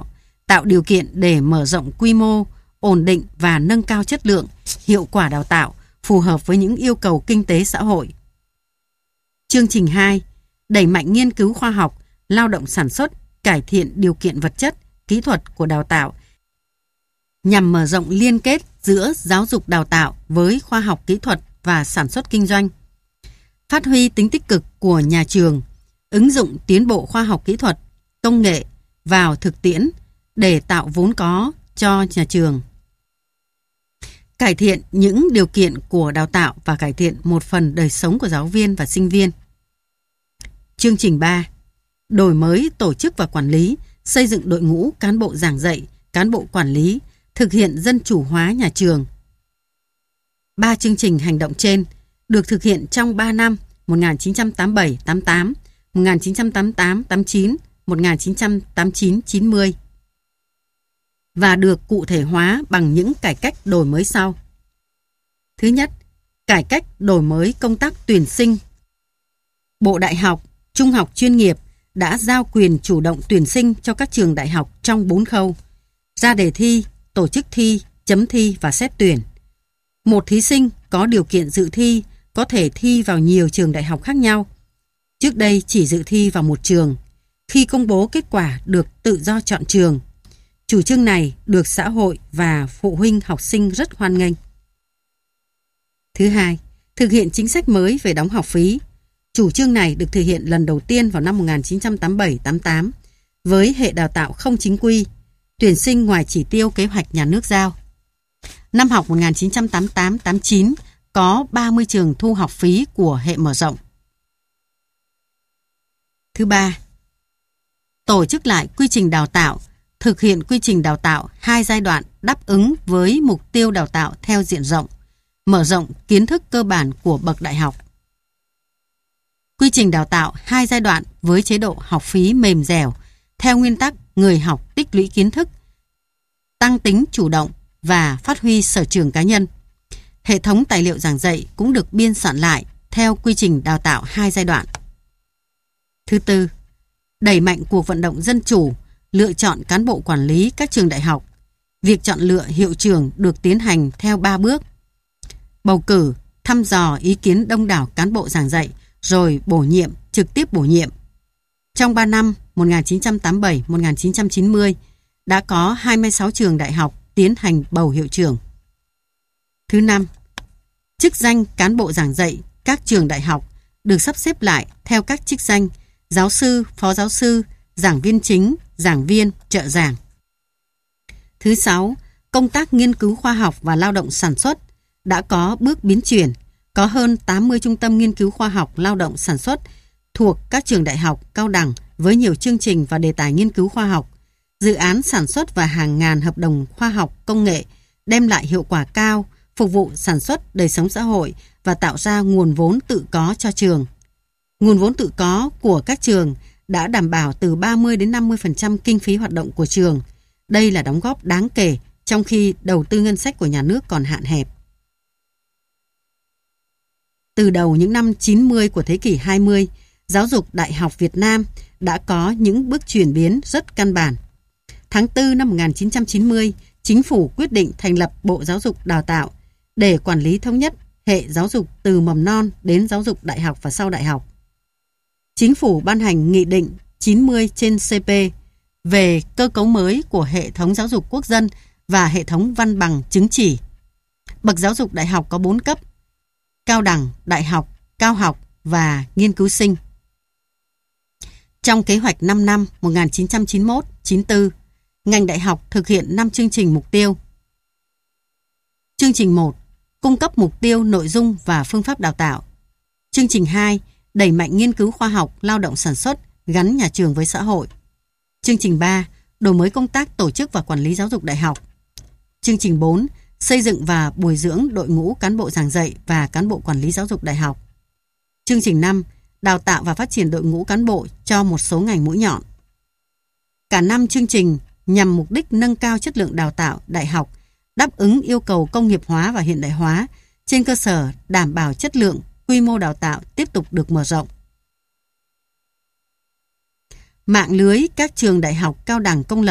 Speaker 1: tạo điều kiện để mở rộng quy mô, ổn định và nâng cao chất lượng, hiệu quả đào tạo phù hợp với những yêu cầu kinh tế xã hội. Chương trình 2. Đẩy mạnh nghiên cứu khoa học, lao động sản xuất, cải thiện điều kiện vật chất, kỹ thuật của đào tạo nhằm mở rộng liên kết giữa giáo dục đào tạo với khoa học kỹ thuật và sản xuất kinh doanh. Phát huy tính tích cực của nhà trường, ứng dụng tiến bộ khoa học kỹ thuật, công nghệ vào thực tiễn để tạo vốn có cho nhà trường. Cải thiện những điều kiện của đào tạo và cải thiện một phần đời sống của giáo viên và sinh viên. Chương trình 3. Đổi mới tổ chức và quản lý, xây dựng đội ngũ cán bộ giảng dạy, cán bộ quản lý, thực hiện dân chủ hóa nhà trường. 3 chương trình hành động trên được thực hiện trong 3 năm 1987-88, 1988-89, 1989-90 và được cụ thể hóa bằng những cải cách đổi mới sau. Thứ nhất, cải cách đổi mới công tác tuyển sinh. Bộ Đại học, Trung học chuyên nghiệp đã giao quyền chủ động tuyển sinh cho các trường đại học trong 4 khâu: ra đề thi, tổ chức thi, chấm thi và xét tuyển. Một thí sinh có điều kiện dự thi có thể thi vào nhiều trường đại học khác nhau. Trước đây chỉ dự thi vào một trường. Khi công bố kết quả được tự do chọn trường. Chủ trương này được xã hội và phụ huynh học sinh rất hoan nghênh. Thứ hai, thực hiện chính sách mới về đóng học phí. Chủ trương này được thực hiện lần đầu tiên vào năm 1987-88 với hệ đào tạo không chính quy, tuyển sinh ngoài chỉ tiêu kế hoạch nhà nước giao. Năm học 1988-89 có 30 trường thu học phí của hệ mở rộng. Thứ ba, tổ chức lại quy trình đào tạo, thực hiện quy trình đào tạo 2 giai đoạn đáp ứng với mục tiêu đào tạo theo diện rộng, mở rộng kiến thức cơ bản của bậc đại học. Quy trình đào tạo 2 giai đoạn với chế độ học phí mềm dẻo, theo nguyên tắc người học tích lũy kiến thức, tăng tính chủ động và phát huy sở trường cá nhân. Hệ thống tài liệu giảng dạy cũng được biên soạn lại theo quy trình đào tạo 2 giai đoạn. Thứ tư, đẩy mạnh cuộc vận động dân chủ, lựa chọn cán bộ quản lý các trường đại học. Việc chọn lựa hiệu trưởng được tiến hành theo 3 bước: bầu cử, thăm dò ý kiến đông đảo cán bộ giảng dạy, rồi bổ nhiệm, trực tiếp bổ nhiệm. Trong 3 năm 1987-1990 đã có 26 trường đại học tiến hành bầu hiệu trưởng. Thứ năm, chức danh cán bộ giảng dạy các trường đại học được sắp xếp lại theo các chức danh giáo sư, phó giáo sư, giảng viên chính, giảng viên, trợ giảng. Thứ sáu, công tác nghiên cứu khoa học và lao động sản xuất đã có bước biến chuyển, có hơn 80 trung tâm nghiên cứu khoa học lao động sản xuất thuộc các trường đại học, cao đẳng với nhiều chương trình và đề tài nghiên cứu khoa học, dự án sản xuất và hàng ngàn hợp đồng khoa học công nghệ đem lại hiệu quả cao, phục vụ sản xuất, đời sống xã hội và tạo ra nguồn vốn tự có cho trường. Nguồn vốn tự có của các trường đã đảm bảo từ 30 đến 50% kinh phí hoạt động của trường. Đây là đóng góp đáng kể trong khi đầu tư ngân sách của nhà nước còn hạn hẹp. Từ đầu những năm 90 của thế kỷ 20, giáo dục đại học Việt Nam đã có những bước chuyển biến rất căn bản. Tháng 4 năm 1990, Chính phủ quyết định thành lập Bộ Giáo dục Đào tạo để quản lý thống nhất hệ giáo dục từ mầm non đến giáo dục đại học và sau đại học. Chính phủ ban hành Nghị định 90/CP về cơ cấu mới của hệ thống giáo dục quốc dân và hệ thống văn bằng chứng chỉ. Bậc giáo dục đại học có 4 cấp: cao đẳng, đại học, cao học và nghiên cứu sinh. Trong kế hoạch 5 năm 1991-94, ngành đại học thực hiện 5 chương trình mục tiêu. Chương trình 1, cung cấp mục tiêu, nội dung và phương pháp đào tạo. Chương trình 2, đẩy mạnh nghiên cứu khoa học, lao động sản xuất, gắn nhà trường với xã hội. Chương trình 3, đổi mới công tác tổ chức và quản lý giáo dục đại học. Chương trình 4, xây dựng và bồi dưỡng đội ngũ cán bộ giảng dạy và cán bộ quản lý giáo dục đại học. Chương trình 5, đào tạo và phát triển đội ngũ cán bộ cho một số ngành mũi nhọn. Cả 5 chương trình nhằm mục đích nâng cao chất lượng đào tạo đại học, đáp ứng yêu cầu công nghiệp hóa và hiện đại hóa, trên cơ sở đảm bảo chất lượng, quy mô đào tạo tiếp tục được mở rộng. Mạng lưới các trường đại học cao đẳng công lập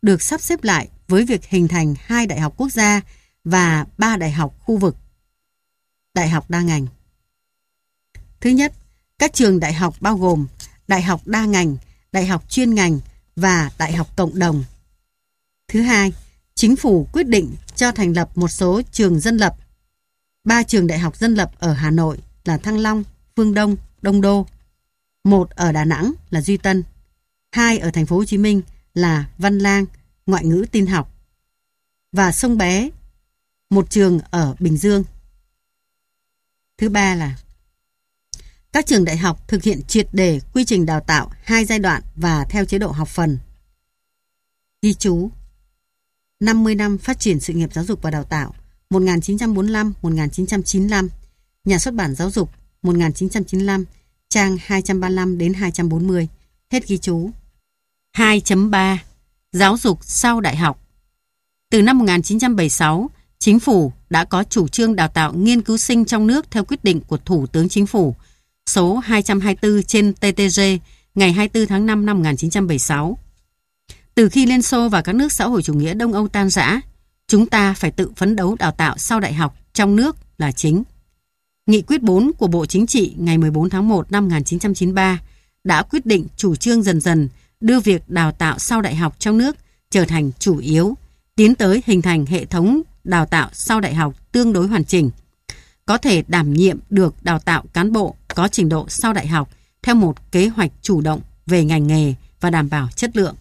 Speaker 1: được sắp xếp lại với việc hình thành 2 đại học quốc gia và 3 đại học khu vực, đại học đa ngành. Thứ nhất, các trường đại học bao gồm đại học đa ngành, đại học chuyên ngành và đại học cộng đồng. Thứ hai, chính phủ quyết định cho thành lập một số trường dân lập. 3 trường đại học dân lập ở Hà Nội là Thăng Long, Phương Đông, Đông Đô. 1 ở Đà Nẵng là Duy Tân. 2 ở thành phố Hồ Chí Minh là Văn Lang, ngoại ngữ tin học. Và Sông Bé, một trường ở Bình Dương. Thứ ba là các trường đại học thực hiện triệt để quy trình đào tạo 2 giai đoạn và theo chế độ học phần. Ghi chú 50 năm phát triển sự nghiệp giáo dục và đào tạo 1945-1995, Nhà xuất bản Giáo dục 1995, trang 235 đến 240. Hết ghi chú. 2.3 Giáo dục sau đại học. Từ năm 1976, Chính phủ đã có chủ trương đào tạo nghiên cứu sinh trong nước theo quyết định của Thủ tướng Chính phủ số 224 trên TTG ngày 24 tháng 5 năm 1976. Từ khi Liên Xô và các nước xã hội chủ nghĩa Đông Âu tan rã, chúng ta phải tự phấn đấu đào tạo sau đại học trong nước là chính. Nghị quyết 4 của Bộ Chính trị ngày 14 tháng 1 năm 1993 đã quyết định chủ trương dần dần đưa việc đào tạo sau đại học trong nước trở thành chủ yếu, tiến tới hình thành hệ thống đào tạo sau đại học tương đối hoàn chỉnh, có thể đảm nhiệm được đào tạo cán bộ có trình độ sau đại học theo một kế hoạch chủ động về ngành nghề và đảm bảo chất lượng.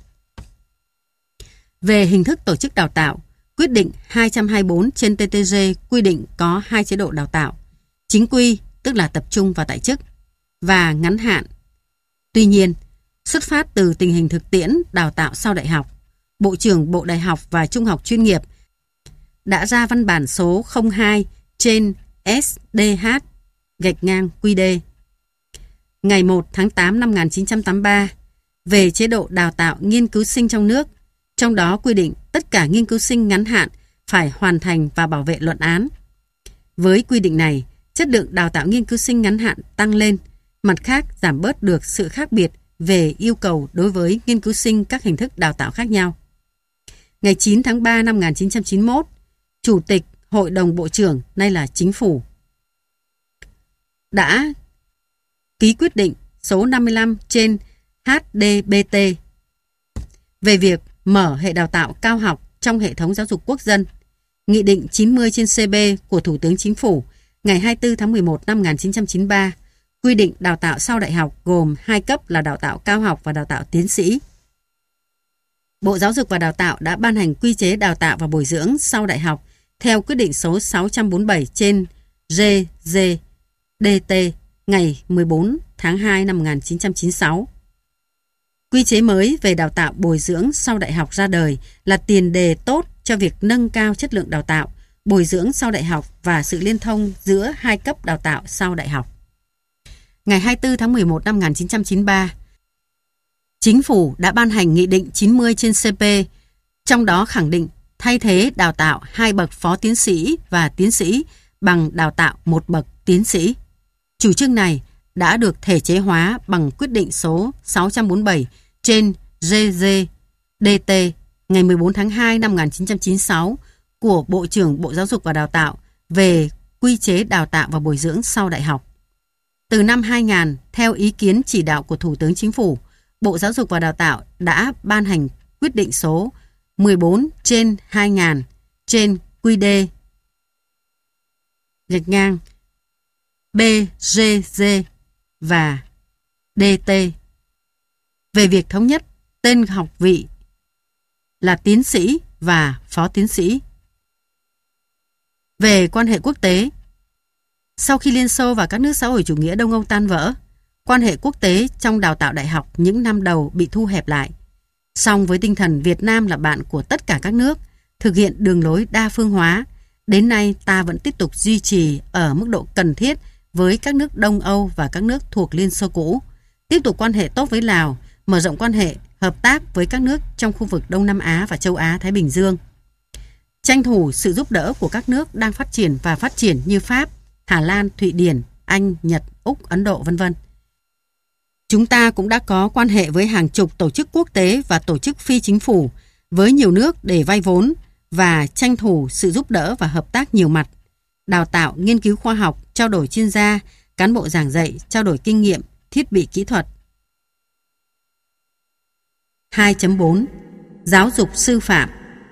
Speaker 1: Về hình thức tổ chức đào tạo, quyết định 224 trên TTG quy định có 2 chế độ đào tạo, chính quy tức là tập trung và tại chức, và ngắn hạn. Tuy nhiên, xuất phát từ tình hình thực tiễn đào tạo sau đại học, Bộ trưởng Bộ Đại học và Trung học chuyên nghiệp đã ra văn bản số 02 trên SDH-QD ngày 1 tháng 8 năm 1983 về chế độ đào tạo nghiên cứu sinh trong nước, trong đó quy định tất cả nghiên cứu sinh ngắn hạn phải hoàn thành và bảo vệ luận án. Với quy định này, chất lượng đào tạo nghiên cứu sinh ngắn hạn tăng lên, mặt khác giảm bớt được sự khác biệt về yêu cầu đối với nghiên cứu sinh các hình thức đào tạo khác nhau. Ngày 9 tháng 3 năm 1991, Chủ tịch Hội đồng Bộ trưởng, nay là Chính phủ, đã ký quyết định số 55 trên HDBT về việc mở hệ đào tạo cao học trong hệ thống giáo dục quốc dân, Nghị định 90 trên CB của Thủ tướng Chính phủ ngày 24 tháng 11 năm 1993 quy định đào tạo sau đại học gồm 2 cấp là đào tạo cao học và đào tạo tiến sĩ. Bộ Giáo dục và Đào tạo đã ban hành quy chế đào tạo và bồi dưỡng sau đại học theo quyết định số 647 trên GG-DT ngày 14 tháng 2 năm 1996. Quy chế mới về đào tạo bồi dưỡng sau đại học ra đời là tiền đề tốt cho việc nâng cao chất lượng đào tạo, bồi dưỡng sau đại học và sự liên thông giữa 2 cấp đào tạo sau đại học. Ngày 24 tháng 11 năm 1993, Chính phủ đã ban hành Nghị định 90 trên CP, trong đó khẳng định thay thế đào tạo 2 bậc phó tiến sĩ và tiến sĩ bằng đào tạo 1 bậc tiến sĩ. Chủ trương này đã được thể chế hóa bằng quyết định số 647 trên GG-DT ngày 14 tháng 2 năm 1996 của Bộ trưởng Bộ Giáo dục và Đào tạo về quy chế đào tạo và bồi dưỡng sau đại học. Từ năm 2000, theo ý kiến chỉ đạo của Thủ tướng Chính phủ, Bộ Giáo dục và Đào tạo đã ban hành quyết định số 14 trên 2000 trên QD BGG và DT về việc thống nhất tên học vị là tiến sĩ và phó tiến sĩ. Về quan hệ quốc tế, sau khi Liên Xô và các nước xã hội chủ nghĩa Đông Âu tan vỡ, quan hệ quốc tế trong đào tạo đại học những năm đầu bị thu hẹp lại. Song với tinh thần Việt Nam là bạn của tất cả các nước, thực hiện đường lối đa phương hóa, đến nay ta vẫn tiếp tục duy trì ở mức độ cần thiết với các nước Đông Âu và các nước thuộc Liên Xô cũ, tiếp tục quan hệ tốt với Lào, mở rộng quan hệ hợp tác với các nước trong khu vực Đông Nam Á và châu Á Thái Bình Dương. Tranh thủ sự giúp đỡ của các nước đang phát triển và phát triển như Pháp, Hà Lan, Thụy Điển, Anh, Nhật, Úc, Ấn Độ, v.v. Chúng ta cũng đã có quan hệ với hàng chục tổ chức quốc tế và tổ chức phi chính phủ với nhiều nước để vay vốn và tranh thủ sự giúp đỡ và hợp tác nhiều mặt, đào tạo, nghiên cứu khoa học, trao đổi chuyên gia, cán bộ giảng dạy, trao đổi kinh nghiệm, thiết bị kỹ thuật. 2.4 Giáo dục sư phạm.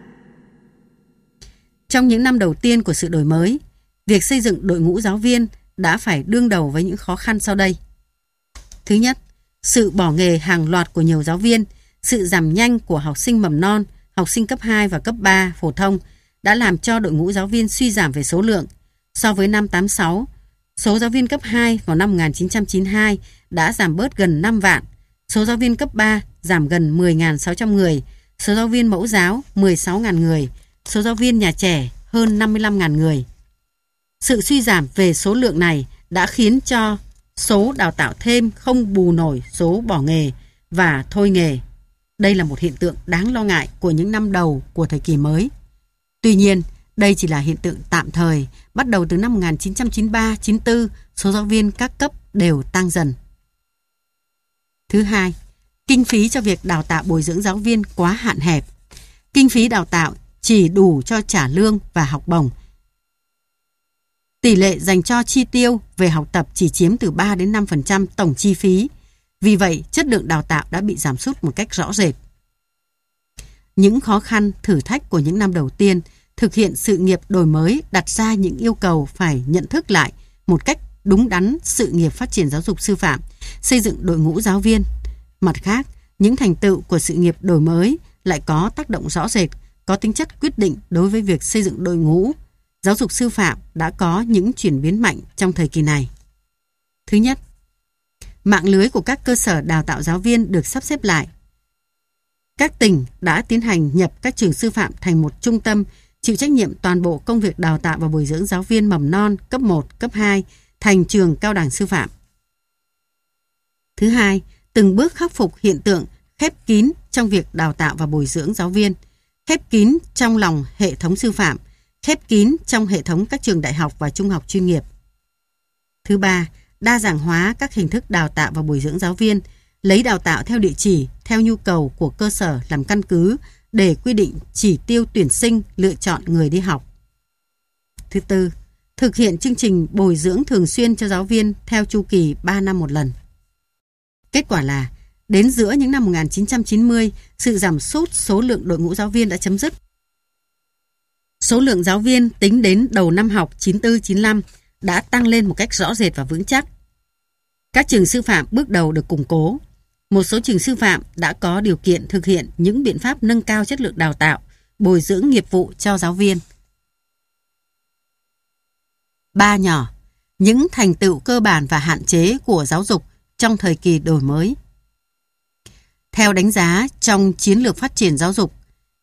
Speaker 1: Trong những năm đầu tiên của sự đổi mới, việc xây dựng đội ngũ giáo viên đã phải đương đầu với những khó khăn sau đây. Thứ nhất, sự bỏ nghề hàng loạt của nhiều giáo viên, sự giảm nhanh của học sinh mầm non, học sinh cấp 2 và cấp 3 phổ thông đã làm cho đội ngũ giáo viên suy giảm về số lượng. So với năm 86, số giáo viên cấp 2 vào năm 1992 đã giảm bớt gần 5 vạn, số giáo viên cấp 3 giảm gần 10.600 người, số giáo viên mẫu giáo 16.000 người, số giáo viên nhà trẻ hơn 55.000 người. Sự suy giảm về số lượng này đã khiến cho số đào tạo thêm không bù nổi số bỏ nghề và thôi nghề. Đây là một hiện tượng đáng lo ngại của những năm đầu của thời kỳ mới. Tuy nhiên, đây chỉ là hiện tượng tạm thời. Bắt đầu từ năm 1993-94, số giáo viên các cấp đều tăng dần. Thứ hai, kinh phí cho việc đào tạo bồi dưỡng giáo viên quá hạn hẹp. Kinh phí đào tạo chỉ đủ cho trả lương và học bổng. Tỷ lệ dành cho chi tiêu về học tập chỉ chiếm từ 3 đến 5% tổng chi phí. Vì vậy, chất lượng đào tạo đã bị giảm sút một cách rõ rệt. Những khó khăn, thử thách của những năm đầu tiên thực hiện sự nghiệp đổi mới đặt ra những yêu cầu phải nhận thức lại một cách đúng đắn sự nghiệp phát triển giáo dục sư phạm, xây dựng đội ngũ giáo viên. Mặt khác, những thành tựu của sự nghiệp đổi mới lại có tác động rõ rệt, có tính chất quyết định đối với việc xây dựng đội ngũ. Giáo dục sư phạm đã có những chuyển biến mạnh trong thời kỳ này. Thứ nhất, mạng lưới của các cơ sở đào tạo giáo viên được sắp xếp lại. Các tỉnh đã tiến hành nhập các trường sư phạm thành một trung tâm chịu trách nhiệm toàn bộ công việc đào tạo và bồi dưỡng giáo viên mầm non, cấp 1, cấp 2 thành trường cao đẳng sư phạm. Thứ hai, từng bước khắc phục hiện tượng khép kín trong việc đào tạo và bồi dưỡng giáo viên, khép kín trong lòng hệ thống sư phạm, khép kín trong hệ thống các trường đại học và trung học chuyên nghiệp. Thứ ba, đa dạng hóa các hình thức đào tạo và bồi dưỡng giáo viên, lấy đào tạo theo địa chỉ, theo nhu cầu của cơ sở làm căn cứ để quy định chỉ tiêu tuyển sinh, lựa chọn người đi học. Thứ tư, thực hiện chương trình bồi dưỡng thường xuyên cho giáo viên theo chu kỳ 3 năm một lần. Kết quả là, đến giữa những năm 1990, sự giảm sút số lượng đội ngũ giáo viên đã chấm dứt. Số lượng giáo viên tính đến đầu năm học 94-95 đã tăng lên một cách rõ rệt và vững chắc. Các trường sư phạm bước đầu được củng cố. Một số trường sư phạm đã có điều kiện thực hiện những biện pháp nâng cao chất lượng đào tạo, bồi dưỡng nghiệp vụ cho giáo viên. 3 nhỏ, những thành tựu cơ bản và hạn chế của giáo dục trong thời kỳ đổi mới. Theo đánh giá trong Chiến lược Phát triển Giáo dục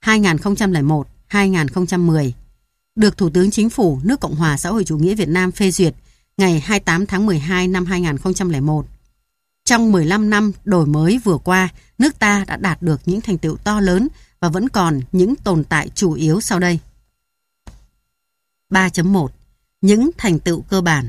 Speaker 1: 2001-2010, được Thủ tướng Chính phủ nước Cộng hòa xã hội chủ nghĩa Việt Nam phê duyệt ngày 28 tháng 12 năm 2001. Trong 15 năm đổi mới vừa qua, nước ta đã đạt được những thành tựu to lớn và vẫn còn những tồn tại chủ yếu sau đây. 3.1 Những thành tựu cơ bản.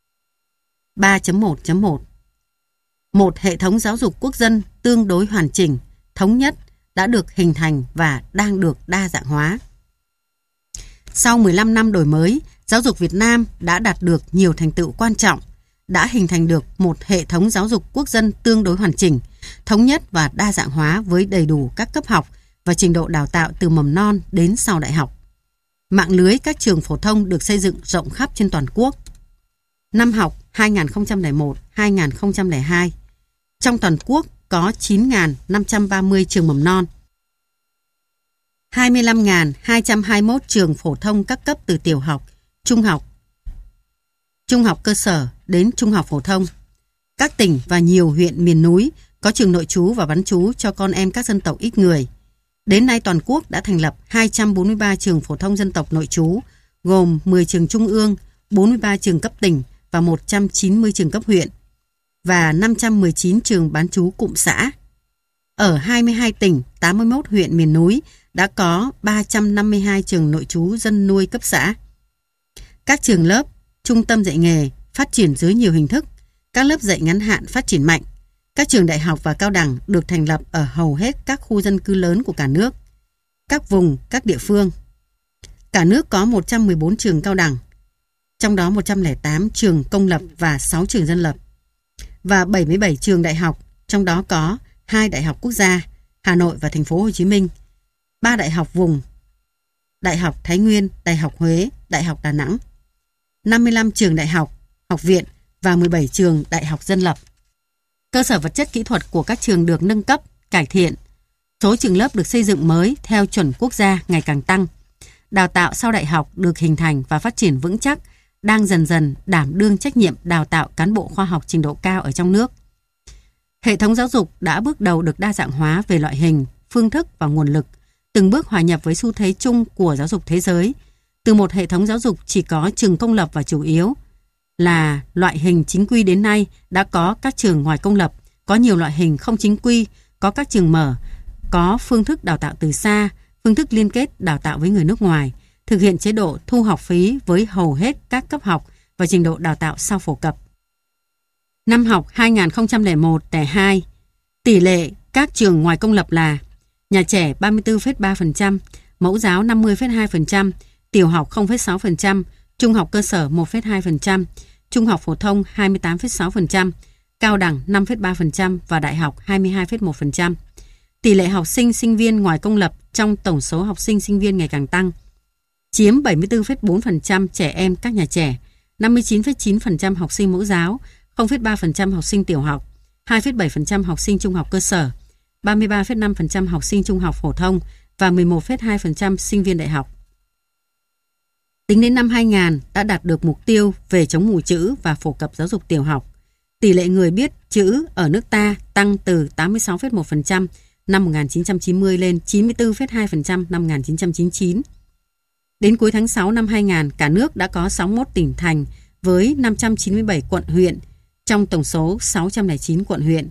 Speaker 1: 3.1.1 Một hệ thống giáo dục quốc dân tương đối hoàn chỉnh, thống nhất đã được hình thành và đang được đa dạng hóa. Sau 15 năm đổi mới, giáo dục Việt Nam đã đạt được nhiều thành tựu quan trọng, đã hình thành được một hệ thống giáo dục quốc dân tương đối hoàn chỉnh, thống nhất và đa dạng hóa với đầy đủ các cấp học và trình độ đào tạo từ mầm non đến sau đại học. Mạng lưới các trường phổ thông được xây dựng rộng khắp trên toàn quốc. Năm học 2001-2002, trong toàn quốc có 9.530 trường mầm non, 25.221 trường phổ thông các cấp từ tiểu học, trung học cơ sở đến trung học phổ thông. Các tỉnh và nhiều huyện miền núi có trường nội trú và bán trú cho con em các dân tộc ít người. Đến nay toàn quốc đã thành lập 243 trường phổ thông dân tộc nội trú, gồm 10 trường trung ương, 43 trường cấp tỉnh và 190 trường cấp huyện, và 519 trường bán trú cụm xã. Ở 22 tỉnh, 81 huyện miền núi đã có 352 trường nội trú dân nuôi cấp xã. Các trường lớp, trung tâm dạy nghề phát triển dưới nhiều hình thức, các lớp dạy ngắn hạn phát triển mạnh. Các trường đại học và cao đẳng được thành lập ở hầu hết các khu dân cư lớn của cả nước. các vùng, các địa phương. Cả nước có 114 trường cao đẳng, trong đó 108 trường công lập và 6 trường dân lập, và 77 trường đại học, trong đó có 2 đại học quốc gia, Hà Nội và thành phố Hồ Chí Minh, 3 đại học vùng, Đại học Thái Nguyên, Đại học Huế, Đại học Đà Nẵng, 55 trường đại học, học viện và 17 trường đại học dân lập. Cơ sở vật chất kỹ thuật của các trường được nâng cấp, cải thiện. Số trường lớp được xây dựng mới theo chuẩn quốc gia ngày càng tăng. Đào tạo sau đại học được hình thành và phát triển vững chắc, đang dần dần đảm đương trách nhiệm đào tạo cán bộ khoa học trình độ cao ở trong nước. Hệ thống giáo dục đã bước đầu được đa dạng hóa về loại hình, phương thức và nguồn lực, từng bước hòa nhập với xu thế chung của giáo dục thế giới. Từ một hệ thống giáo dục chỉ có trường công lập và chủ yếu là loại hình chính quy đến nay đã có các trường ngoài công lập, có nhiều loại hình không chính quy, có các trường mở, có phương thức đào tạo từ xa, phương thức liên kết đào tạo với người nước ngoài, thực hiện chế độ thu học phí với hầu hết các cấp học và trình độ đào tạo sau phổ cập. Năm học 2001-02, tỷ lệ các trường ngoài công lập là nhà trẻ 34,3%, mẫu giáo 50,2%, tiểu học 0,6%, trung học cơ sở 1,2%, trung học phổ thông 28,6%, cao đẳng 5,3% và đại học 22,1%. Tỷ lệ học sinh, sinh viên ngoài công lập trong tổng số học sinh, sinh viên ngày càng tăng, chiếm 74,4% trẻ em các nhà trẻ, 59,9% học sinh mẫu giáo, 0,3% học sinh tiểu học, 2,7% học sinh trung học cơ sở, 33,5% học sinh trung học phổ thông và 11,2% sinh viên đại học. Tính đến năm 2000 đã đạt được mục tiêu về chống mù chữ và phổ cập giáo dục tiểu học. Tỷ lệ người biết chữ ở nước ta tăng từ 86,1% năm 1990 lên 94,2% năm 1999. Đến cuối tháng 6 năm 2000, cả nước đã có 61 tỉnh thành với 597 quận huyện trong tổng số 609 quận huyện,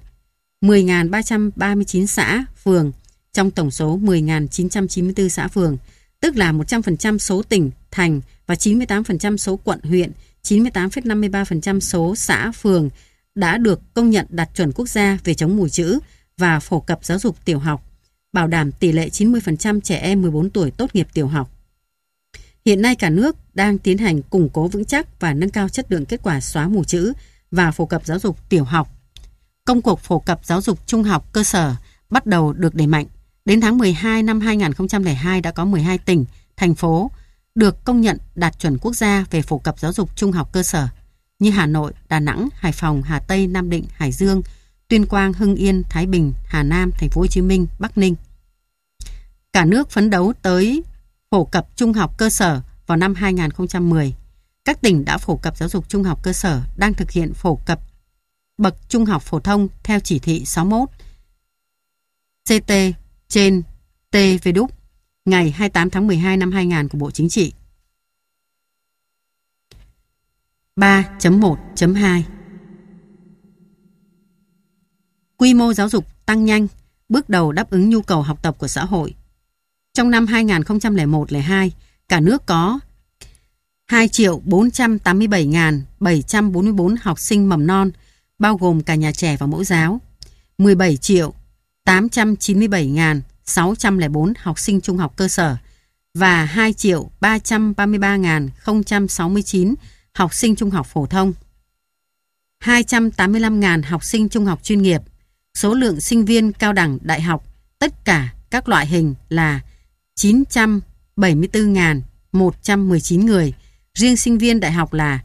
Speaker 1: 10.339 xã, phường trong tổng số 10.994 xã phường, tức là 100% số tỉnh, thành và 98% số quận huyện, 98,53% số xã, phường đã được công nhận đạt chuẩn quốc gia về chống mù chữ và phổ cập giáo dục tiểu học, bảo đảm tỷ lệ 90% trẻ em 14 tuổi tốt nghiệp tiểu học. Hiện nay cả nước đang tiến hành củng cố vững chắc và nâng cao chất lượng kết quả xóa mù chữ và phổ cập giáo dục tiểu học. Công cuộc phổ cập giáo dục trung học cơ sở bắt đầu được đẩy mạnh. Đến tháng 12 năm 2002 đã có 12 tỉnh, thành phố được công nhận đạt chuẩn quốc gia về phổ cập giáo dục trung học cơ sở như Hà Nội, Đà Nẵng, Hải Phòng, Hà Tây, Nam Định, Hải Dương, Tuyên Quang, Hưng Yên, Thái Bình, Hà Nam, Thành phố Hồ Chí Minh, Bắc Ninh. Cả nước phấn đấu tới phổ cập trung học cơ sở vào năm 2010. Các tỉnh đã phổ cập giáo dục trung học cơ sở đang thực hiện phổ cập bậc trung học phổ thông theo chỉ thị 61 CT trên TVđ ngày 28 tháng 12 năm 2000 của Bộ Chính trị. 3.1.2 Quy mô giáo dục tăng nhanh, bước đầu đáp ứng nhu cầu học tập của xã hội. Trong năm 2001-02, cả nước có 2.487.744 học sinh mầm non, bao gồm cả nhà trẻ và mẫu giáo, 17.897.604 học sinh trung học cơ sở và 2.333.069 học sinh trung học phổ thông, 285.000 học sinh trung học chuyên nghiệp. Số lượng sinh viên cao đẳng, đại học, tất cả các loại hình là 974.119 người. Riêng sinh viên đại học là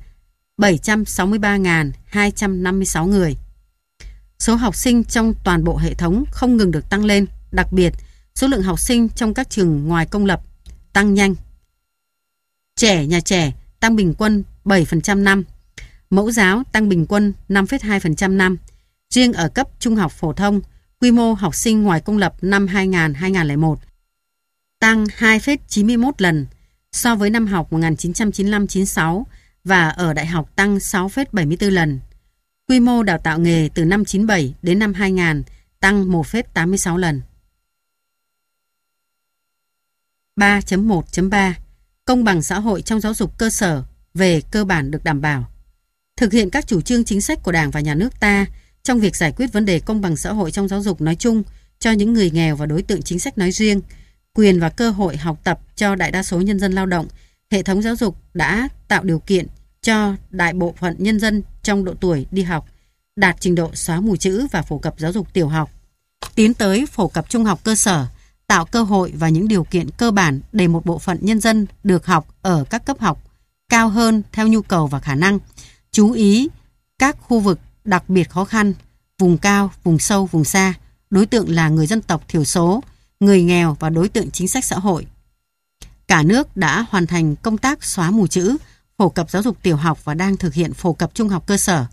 Speaker 1: 763.256 người. Số học sinh trong toàn bộ hệ thống không ngừng được tăng lên, đặc biệt số lượng học sinh trong các trường ngoài công lập tăng nhanh. Nhà trẻ tăng bình quân 7% năm, mẫu giáo tăng bình quân 5,2% năm. Riêng ở cấp trung học phổ thông, quy mô học sinh ngoài công lập năm 2000-2001 tăng 2,91 lần so với năm học 1995-96 và ở đại học tăng 6,74 lần. Quy mô đào tạo nghề từ năm 97 đến năm 2000 tăng 1,86 lần. 3.1.3 Công bằng xã hội trong giáo dục cơ sở về cơ bản được đảm bảo. Thực hiện các chủ trương chính sách của Đảng và Nhà nước ta trong việc giải quyết vấn đề công bằng xã hội trong giáo dục nói chung cho những người nghèo và đối tượng chính sách nói riêng, quyền và cơ hội học tập cho đại đa số nhân dân lao động, hệ thống giáo dục đã tạo điều kiện cho đại bộ phận nhân dân trong độ tuổi đi học đạt trình độ xóa mù chữ và phổ cập giáo dục tiểu học, tiến tới phổ cập trung học cơ sở, tạo cơ hội và những điều kiện cơ bản để một bộ phận nhân dân được học ở các cấp học cao hơn theo nhu cầu và khả năng. Chú ý các khu vực đặc biệt khó khăn, vùng cao, vùng sâu, vùng xa, đối tượng là người dân tộc thiểu số, người nghèo và đối tượng chính sách xã hội. Cả nước đã hoàn thành công tác xóa mù chữ, phổ cập giáo dục tiểu học và đang thực hiện phổ cập trung học cơ sở.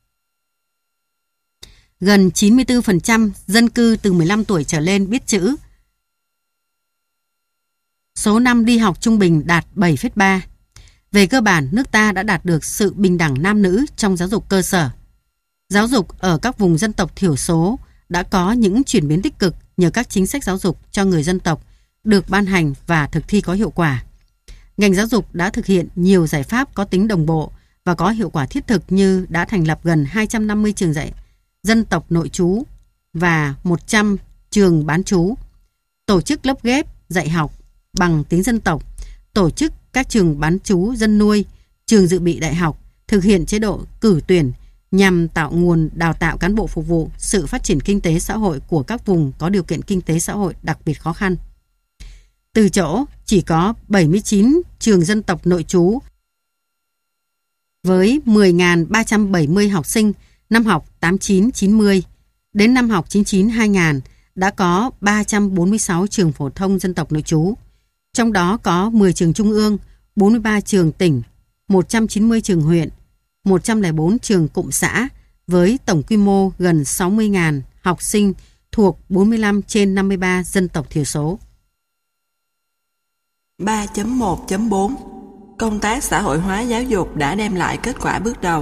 Speaker 1: Gần 94% dân cư từ 15 tuổi trở lên biết chữ. Số năm đi học trung bình đạt 7,3. Về cơ bản, nước ta đã đạt được sự bình đẳng nam nữ trong giáo dục cơ sở. Giáo dục ở các vùng dân tộc thiểu số đã có những chuyển biến tích cực nhờ các chính sách giáo dục cho người dân tộc được ban hành và thực thi có hiệu quả. Ngành giáo dục đã thực hiện nhiều giải pháp có tính đồng bộ và có hiệu quả thiết thực như đã thành lập gần 250 trường dạy dân tộc nội trú và 100 trường bán trú, tổ chức lớp ghép dạy học bằng tiếng dân tộc, tổ chức các trường bán trú dân nuôi, trường dự bị đại học, thực hiện chế độ cử tuyển nhằm tạo nguồn đào tạo cán bộ phục vụ sự phát triển kinh tế xã hội của các vùng có điều kiện kinh tế xã hội đặc biệt khó khăn. Từ chỗ chỉ có 79 trường dân tộc nội trú với 10.370 học sinh năm học 89-90, đến năm học 99-2000 đã có 346 trường phổ thông dân tộc nội trú. Trong đó có 10 trường trung ương, 43 trường tỉnh, 190 trường huyện, 104 trường cụm xã với tổng quy mô gần 60.000 học sinh thuộc 45 trên 53 dân tộc thiểu số.
Speaker 2: 3.1.4 Công tác xã hội hóa giáo dục đã đem lại kết quả bước đầu.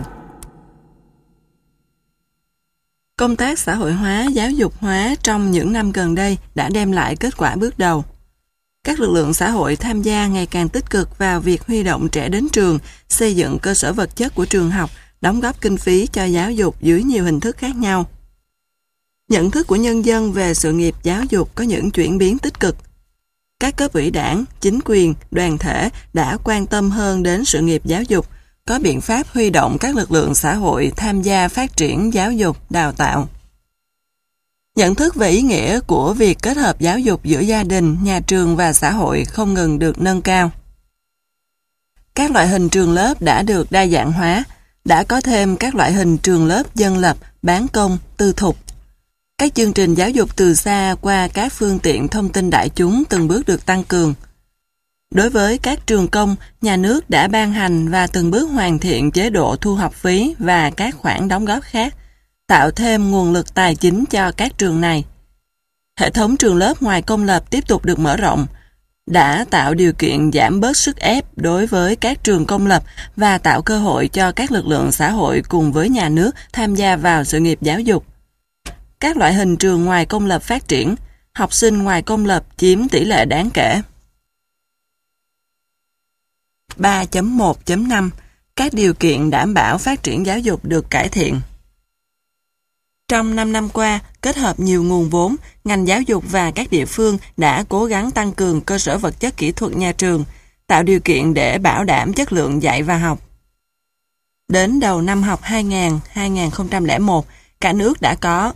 Speaker 2: Công tác xã hội hóa giáo dục hóa trong những năm gần đây đã đem lại kết quả bước đầu. Các lực lượng xã hội tham gia ngày càng tích cực vào việc huy động trẻ đến trường, xây dựng cơ sở vật chất của trường học, đóng góp kinh phí cho giáo dục dưới nhiều hình thức khác nhau. Nhận thức của nhân dân về sự nghiệp giáo dục có những chuyển biến tích cực. Các cấp ủy đảng, chính quyền, đoàn thể đã quan tâm hơn đến sự nghiệp giáo dục, có biện pháp huy động các lực lượng xã hội tham gia phát triển giáo dục, đào tạo. Nhận thức về ý nghĩa của việc kết hợp giáo dục giữa gia đình, nhà trường và xã hội không ngừng được nâng cao. Các loại hình trường lớp đã được đa dạng hóa, đã có thêm các loại hình trường lớp dân lập, bán công, tư thục. Các chương trình giáo dục từ xa qua các phương tiện thông tin đại chúng từng bước được tăng cường. Đối với các trường công, nhà nước đã ban hành và từng bước hoàn thiện chế độ thu học phí và các khoản đóng góp khác, tạo thêm nguồn lực tài chính cho các trường này. Hệ thống trường lớp ngoài công lập tiếp tục được mở rộng, đã tạo điều kiện giảm bớt sức ép đối với các trường công lập và tạo cơ hội cho các lực lượng xã hội cùng với nhà nước tham gia vào sự nghiệp giáo dục. Các loại hình trường ngoài công lập phát triển, học sinh ngoài công lập chiếm tỷ lệ đáng kể. 3.1.5 Các điều kiện đảm bảo phát triển giáo dục được cải thiện. Trong 5 năm qua, kết hợp nhiều nguồn vốn, ngành giáo dục và các địa phương đã cố gắng tăng cường cơ sở vật chất kỹ thuật nhà trường, tạo điều kiện để bảo đảm chất lượng dạy và học. Đến đầu năm học 2000-2001, cả nước đã có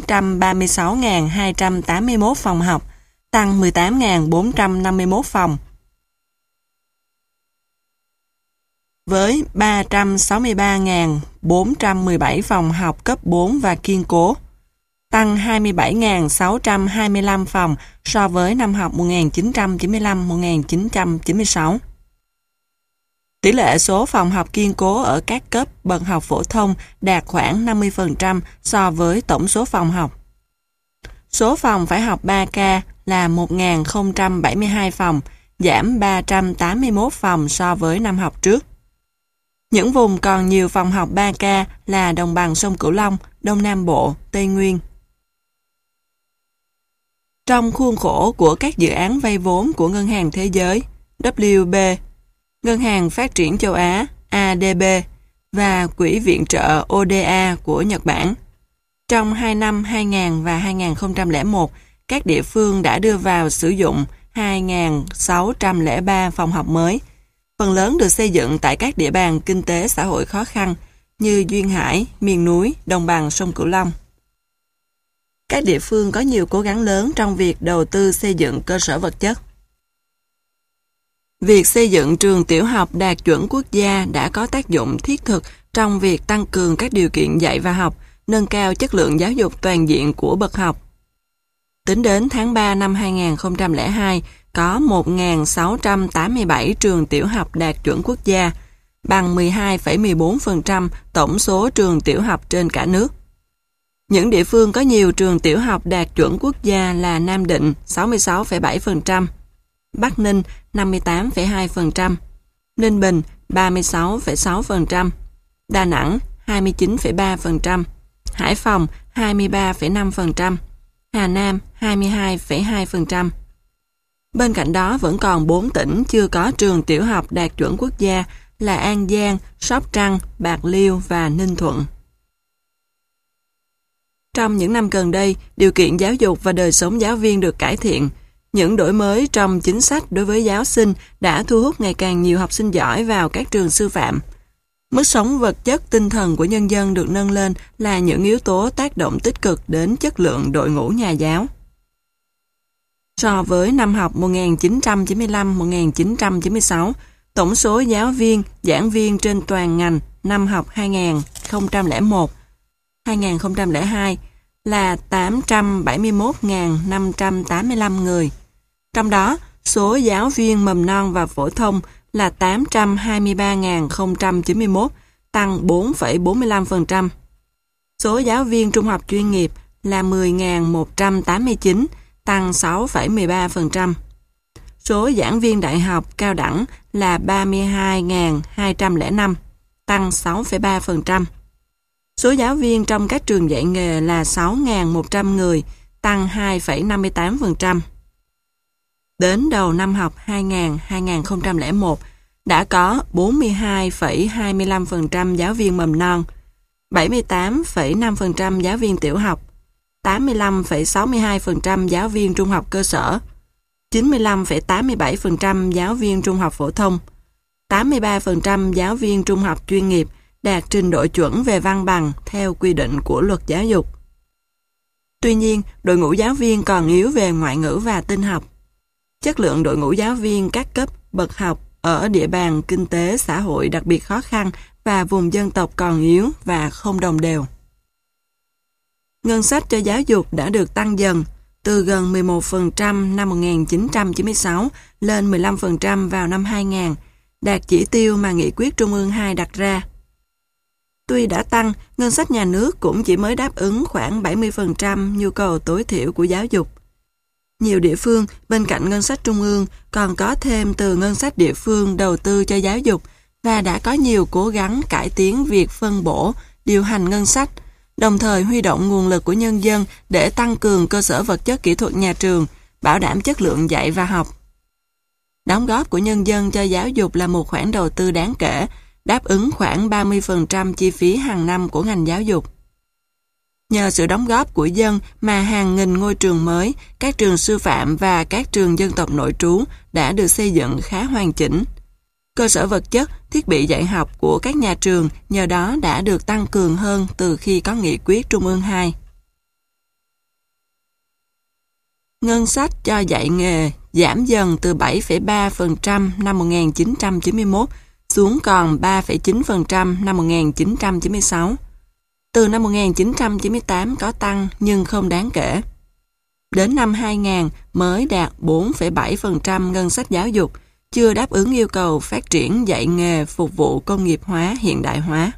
Speaker 2: 436.281 phòng học, tăng 18.451 phòng. Với 363.417 phòng học cấp 4 và kiên cố, tăng 27.625 phòng so với năm học 1995-1996. Tỷ lệ số phòng học kiên cố ở các cấp bậc học phổ thông đạt khoảng 50% so với tổng số phòng học. Số phòng phải học 3K là 1.072 phòng, giảm 381 phòng so với năm học trước. Những vùng còn nhiều phòng học 3K là đồng bằng sông Cửu Long, Đông Nam Bộ, Tây Nguyên. Trong khuôn khổ của các dự án vay vốn của Ngân hàng Thế giới, WB, Ngân hàng Phát triển Châu Á, ADB và Quỹ viện trợ ODA của Nhật Bản, trong 2 năm 2000 và 2001, các địa phương đã đưa vào sử dụng 2.603 phòng học mới. Phần lớn được xây dựng tại các địa bàn kinh tế xã hội khó khăn như duyên hải, miền núi, đồng bằng sông Cửu Long. Các địa phương có nhiều cố gắng lớn trong việc đầu tư xây dựng cơ sở vật chất. Việc xây dựng trường tiểu học đạt chuẩn quốc gia đã có tác dụng thiết thực trong việc tăng cường các điều kiện dạy và học, nâng cao chất lượng giáo dục toàn diện của bậc học. Tính đến tháng 3 năm 2002, có 1.687 trường tiểu học đạt chuẩn quốc gia, bằng 12,14% tổng số trường tiểu học trên cả nước. Những địa phương có nhiều trường tiểu học đạt chuẩn quốc gia là Nam Định 66,7%, Bắc Ninh 58,2%, Ninh Bình 36,6%, Đà Nẵng 29,3%, Hải Phòng 23,5%, Hà Nam 22,2%. Bên cạnh đó vẫn còn 4 tỉnh chưa có trường tiểu học đạt chuẩn quốc gia là An Giang, Sóc Trăng, Bạc Liêu và Ninh Thuận. Trong những năm gần đây, điều kiện giáo dục và đời sống giáo viên được cải thiện. Những đổi mới trong chính sách đối với giáo sinh đã thu hút ngày càng nhiều học sinh giỏi vào các trường sư phạm. Mức sống vật chất tinh thần của nhân dân được nâng lên là những yếu tố tác động tích cực đến chất lượng đội ngũ nhà giáo. So với năm học 1995-1996, tổng số giáo viên, giảng viên trên toàn ngành năm học 2001-2002 là 871.585 người. Trong đó, số giáo viên mầm non và phổ thông là 823.091, tăng 4,45%. Số giáo viên trung học chuyên nghiệp là 10.189, tăng 6,13%. Số giảng viên đại học cao đẳng là 32.205, tăng 6,3%. Số giáo viên trong các trường dạy nghề là 6.100 người, tăng 2,58%. Đến đầu năm học 2000-2001, đã có 42,25% giáo viên mầm non, 78,5% giáo viên tiểu học, 85,62% giáo viên trung học cơ sở, 95,87% giáo viên trung học phổ thông, 83% giáo viên trung học chuyên nghiệp đạt trình độ chuẩn về văn bằng theo quy định của luật giáo dục. Tuy nhiên, đội ngũ giáo viên còn yếu về ngoại ngữ và tin học. Chất lượng đội ngũ giáo viên các cấp, bậc học ở địa bàn kinh tế xã hội đặc biệt khó khăn và vùng dân tộc còn yếu và không đồng đều. Ngân sách cho giáo dục đã được tăng dần, từ gần 11% năm 1996 lên 15% vào năm 2000, đạt chỉ tiêu mà Nghị quyết Trung ương 2 đặt ra. Tuy đã tăng, ngân sách nhà nước cũng chỉ mới đáp ứng khoảng 70% nhu cầu tối thiểu của giáo dục. Nhiều địa phương, bên cạnh ngân sách trung ương, còn có thêm từ ngân sách địa phương đầu tư cho giáo dục và đã có nhiều cố gắng cải tiến việc phân bổ, điều hành ngân sách, đồng thời huy động nguồn lực của nhân dân để tăng cường cơ sở vật chất kỹ thuật nhà trường, bảo đảm chất lượng dạy và học. Đóng góp của nhân dân cho giáo dục là một khoản đầu tư đáng kể, đáp ứng khoảng 30% chi phí hàng năm của ngành giáo dục. Nhờ sự đóng góp của dân mà hàng nghìn ngôi trường mới, các trường sư phạm và các trường dân tộc nội trú đã được xây dựng khá hoàn chỉnh. Cơ sở vật chất, thiết bị dạy học của các nhà trường nhờ đó đã được tăng cường hơn từ khi có Nghị quyết Trung ương 2. Ngân sách cho dạy nghề giảm dần từ 7,3% năm 1991 xuống còn 3,9% năm 1996. Từ năm 1998 có tăng nhưng không đáng kể. Đến năm 2000 mới đạt 4,7% ngân sách giáo dục, chưa đáp ứng yêu cầu phát triển dạy nghề phục vụ công nghiệp hóa hiện đại hóa.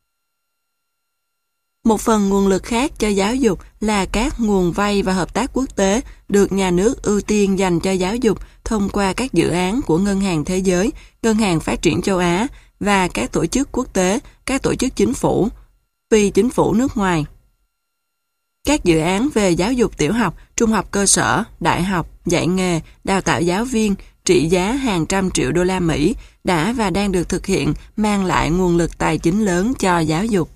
Speaker 2: Một phần nguồn lực khác cho giáo dục là các nguồn vay và hợp tác quốc tế được nhà nước ưu tiên dành cho giáo dục thông qua các dự án của Ngân hàng Thế giới, Ngân hàng Phát triển Châu Á và các tổ chức quốc tế, các tổ chức chính phủ, phi chính phủ nước ngoài. Các dự án về giáo dục tiểu học, trung học cơ sở, đại học, dạy nghề, đào tạo giáo viên trị giá hàng trăm triệu đô la Mỹ đã và đang được thực hiện, mang lại nguồn lực tài chính lớn cho giáo dục.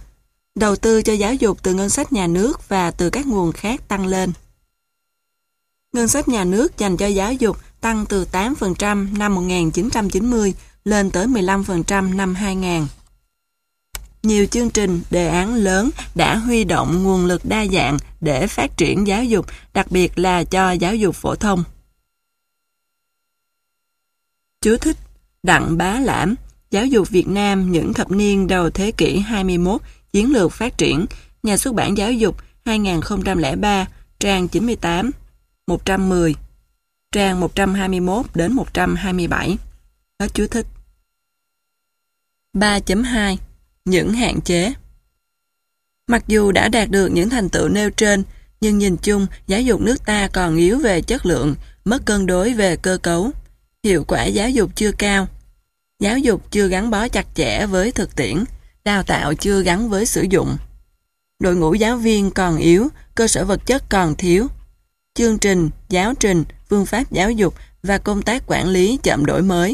Speaker 2: Đầu tư cho giáo dục từ ngân sách nhà nước và từ các nguồn khác tăng lên. Ngân sách nhà nước dành cho giáo dục tăng từ 8% năm 1990 lên tới 15% năm 2000. Nhiều chương trình, đề án lớn đã huy động nguồn lực đa dạng để phát triển giáo dục, đặc biệt là cho giáo dục phổ thông. Chú thích: Đặng Bá Lãm, Giáo dục Việt Nam những thập niên đầu thế kỷ 21, chiến lược phát triển, Nhà xuất bản Giáo dục 2003, trang 98, 110, trang 121 đến 127. Hết chú thích. 3.2 Những hạn chế. Mặc dù đã đạt được những thành tựu nêu trên, nhưng nhìn chung, giáo dục nước ta còn yếu về chất lượng, mất cân đối về cơ cấu. Hiệu quả giáo dục chưa cao. Giáo dục chưa gắn bó chặt chẽ với thực tiễn, đào tạo chưa gắn với sử dụng. Đội ngũ giáo viên còn yếu, cơ sở vật chất còn thiếu. Chương trình, giáo trình, phương pháp giáo dục và công tác quản lý chậm đổi mới.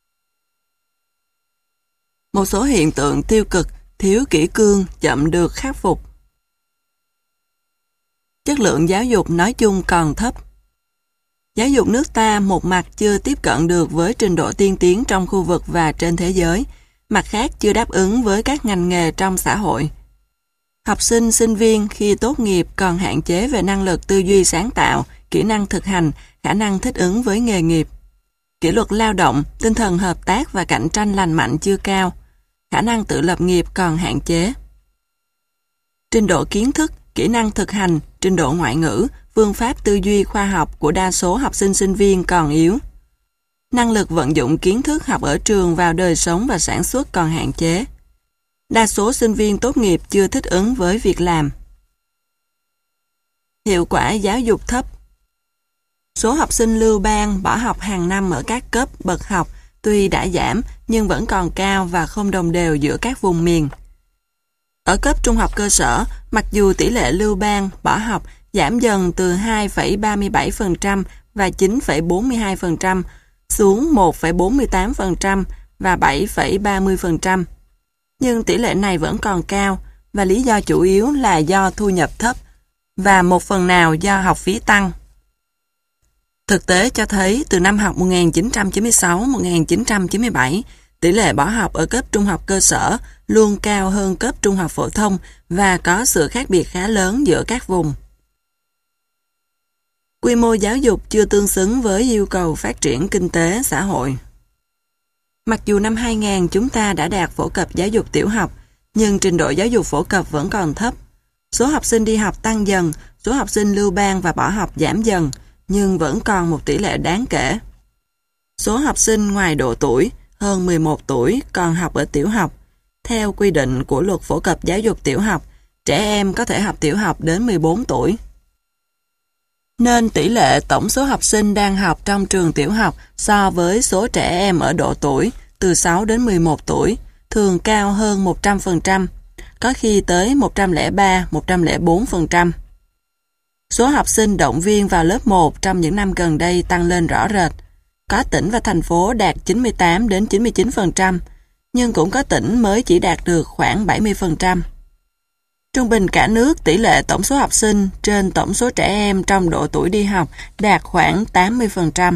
Speaker 2: Một số hiện tượng tiêu cực, thiếu kỷ cương, chậm được khắc phục. Chất lượng giáo dục nói chung còn thấp. Giáo dục nước ta một mặt chưa tiếp cận được với trình độ tiên tiến trong khu vực và trên thế giới, mặt khác chưa đáp ứng với các ngành nghề trong xã hội. Học sinh, sinh viên khi tốt nghiệp còn hạn chế về năng lực tư duy sáng tạo, kỹ năng thực hành, khả năng thích ứng với nghề nghiệp. Kỷ luật lao động, tinh thần hợp tác và cạnh tranh lành mạnh chưa cao, khả năng tự lập nghiệp còn hạn chế. Trình độ kiến thức, kỹ năng thực hành, trình độ ngoại ngữ, phương pháp tư duy khoa học của đa số học sinh sinh viên còn yếu. Năng lực vận dụng kiến thức học ở trường vào đời sống và sản xuất còn hạn chế. Đa số sinh viên tốt nghiệp chưa thích ứng với việc làm. Hiệu quả giáo dục thấp. Số học sinh lưu ban bỏ học hàng năm ở các cấp bậc học tuy đã giảm nhưng vẫn còn cao và không đồng đều giữa các vùng miền. Ở cấp trung học cơ sở, mặc dù tỷ lệ lưu ban bỏ học giảm dần từ 2,37% và 9,42% xuống 1,48% và 7,30%. Nhưng tỷ lệ này vẫn còn cao và lý do chủ yếu là do thu nhập thấp và một phần nào do học phí tăng. Thực tế cho thấy từ năm học 1996-1997, tỷ lệ bỏ học ở cấp trung học cơ sở luôn cao hơn cấp trung học phổ thông và có sự khác biệt khá lớn giữa các vùng. Quy mô giáo dục chưa tương xứng với yêu cầu phát triển kinh tế xã hội. Mặc dù năm 2000 chúng ta đã đạt phổ cập giáo dục tiểu học, nhưng trình độ giáo dục phổ cập vẫn còn thấp. Số học sinh đi học tăng dần, số học sinh lưu ban và bỏ học giảm dần, nhưng vẫn còn một tỷ lệ đáng kể. Số học sinh ngoài độ tuổi, hơn 11 tuổi, còn học ở tiểu học. Theo quy định của luật phổ cập giáo dục tiểu học, trẻ em có thể học tiểu học đến 14 tuổi. Nên tỷ lệ tổng số học sinh đang học trong trường tiểu học so với số trẻ em ở độ tuổi từ 6 đến 11 tuổi thường cao hơn 100%, có khi tới 103-104%. Số học sinh động viên vào lớp 1 trong những năm gần đây tăng lên rõ rệt. Có tỉnh và thành phố đạt 98 đến 99%, nhưng cũng có tỉnh mới chỉ đạt được khoảng 70%. Trung bình cả nước tỷ lệ tổng số học sinh trên tổng số trẻ em trong độ tuổi đi học đạt khoảng 80%.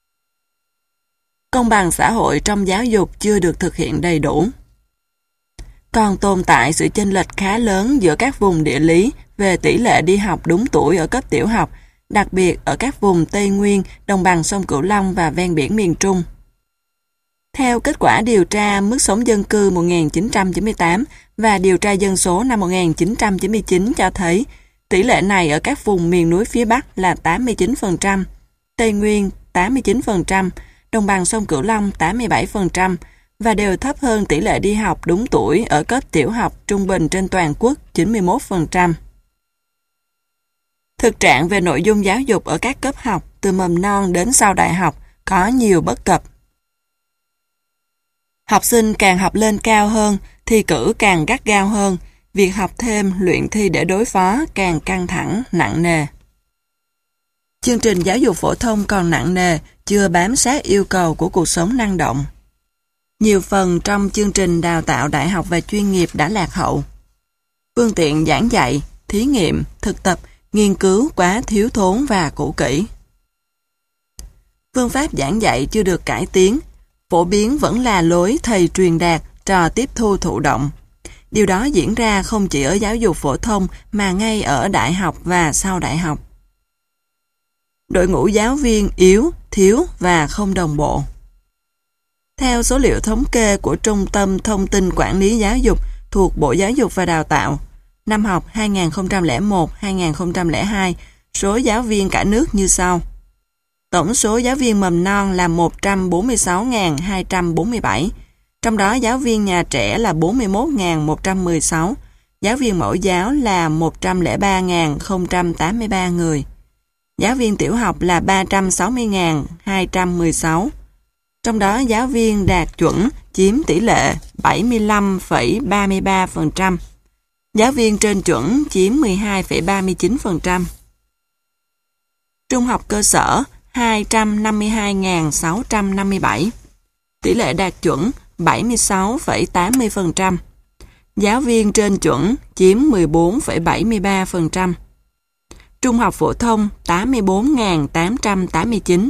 Speaker 2: Công bằng xã hội trong giáo dục chưa được thực hiện đầy đủ. Còn tồn tại sự chênh lệch khá lớn giữa các vùng địa lý về tỷ lệ đi học đúng tuổi ở cấp tiểu học, đặc biệt ở các vùng Tây Nguyên, đồng bằng sông Cửu Long và ven biển miền Trung. Theo kết quả điều tra mức sống dân cư 1998 và điều tra dân số năm 1999 cho thấy tỷ lệ này ở các vùng miền núi phía Bắc là 89%, Tây Nguyên 89%, đồng bằng sông Cửu Long 87% và đều thấp hơn tỷ lệ đi học đúng tuổi ở cấp tiểu học trung bình trên toàn quốc 91%. Thực trạng về nội dung giáo dục ở các cấp học từ mầm non đến sau đại học có nhiều bất cập. Học sinh càng học lên cao hơn, thi cử càng gắt gao hơn, việc học thêm, luyện thi để đối phó càng căng thẳng, nặng nề. Chương trình giáo dục phổ thông còn nặng nề, chưa bám sát yêu cầu của cuộc sống năng động. Nhiều phần trong chương trình đào tạo đại học và chuyên nghiệp đã lạc hậu. Phương tiện giảng dạy, thí nghiệm, thực tập, nghiên cứu quá thiếu thốn và cũ kỹ. Phương pháp giảng dạy chưa được cải tiến, phổ biến vẫn là lối thầy truyền đạt, trò tiếp thu thụ động. Điều đó diễn ra không chỉ ở giáo dục phổ thông mà ngay ở đại học và sau đại học. Đội ngũ giáo viên yếu, thiếu và không đồng bộ. Theo số liệu thống kê của Trung tâm Thông tin Quản lý Giáo dục thuộc Bộ Giáo dục và Đào tạo, năm học 2001-2002, số giáo viên cả nước như sau. Tổng số giáo viên mầm non là 146.247, trong đó giáo viên nhà trẻ là 41.116, giáo viên mẫu giáo là 103.083 người, giáo viên tiểu học là 360.216, trong đó giáo viên đạt chuẩn chiếm tỷ lệ 75,33%, giáo viên trên chuẩn chiếm 12,39%. Trung học cơ sở 252.657, tỷ lệ đạt chuẩn 76,80%, giáo viên trên chuẩn chiếm 14,73%. Trung học phổ thông 84.889,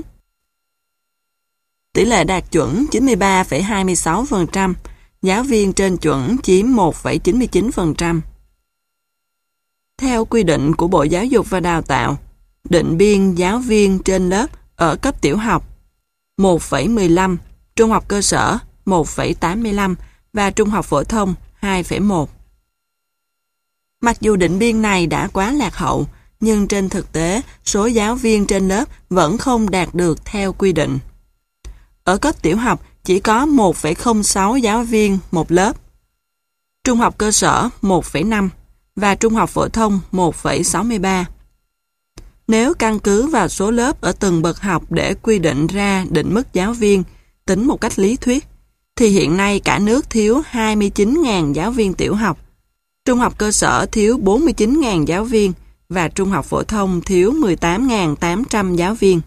Speaker 2: tỷ lệ đạt chuẩn 93,26%, giáo viên trên chuẩn chiếm 1,99%. Theo quy định của Bộ Giáo dục và Đào tạo, định biên giáo viên trên lớp ở cấp tiểu học 1,15, trung học cơ sở 1,85 và trung học phổ thông 2,1. Mặc dù định biên này đã quá lạc hậu, nhưng trên thực tế, số giáo viên trên lớp vẫn không đạt được theo quy định. Ở cấp tiểu học chỉ có 1,06 giáo viên một lớp, trung học cơ sở 1,5 và trung học phổ thông 1,63. Nếu căn cứ vào số lớp ở từng bậc học để quy định ra định mức giáo viên, tính một cách lý thuyết, thì hiện nay cả nước thiếu 29.000 giáo viên tiểu học, trung học cơ sở thiếu 49.000 giáo viên và trung học phổ thông thiếu 18.800 giáo viên.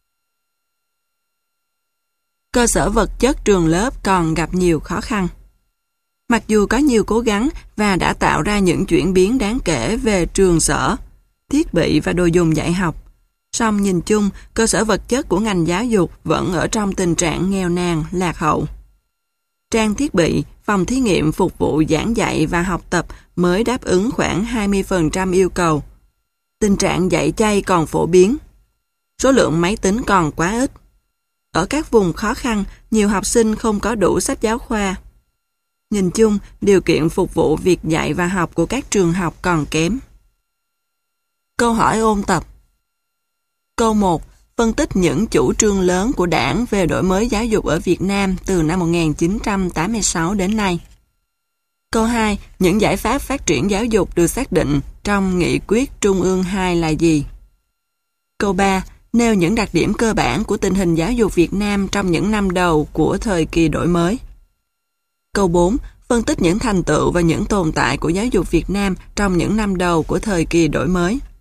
Speaker 2: Cơ sở vật chất trường lớp còn gặp nhiều khó khăn. Mặc dù có nhiều cố gắng và đã tạo ra những chuyển biến đáng kể về trường sở, thiết bị và đồ dùng dạy học, song nhìn chung, cơ sở vật chất của ngành giáo dục vẫn ở trong tình trạng nghèo nàn, lạc hậu. Trang thiết bị, phòng thí nghiệm phục vụ giảng dạy và học tập mới đáp ứng khoảng 20% yêu cầu. Tình trạng dạy chay còn phổ biến. Số lượng máy tính còn quá ít. Ở các vùng khó khăn, nhiều học sinh không có đủ sách giáo khoa. Nhìn chung, điều kiện phục vụ việc dạy và học của các trường học còn kém. Câu hỏi ôn tập. Câu 1. Phân tích những chủ trương lớn của Đảng về đổi mới giáo dục ở Việt Nam từ năm 1986 đến nay. Câu 2. Những giải pháp phát triển giáo dục được xác định trong Nghị quyết Trung ương 2 là gì? Câu 3. Nêu những đặc điểm cơ bản của tình hình giáo dục Việt Nam trong những năm đầu của thời kỳ đổi mới. Câu 4. Phân tích những thành tựu và những tồn tại của giáo dục Việt Nam trong những năm đầu của thời kỳ đổi mới.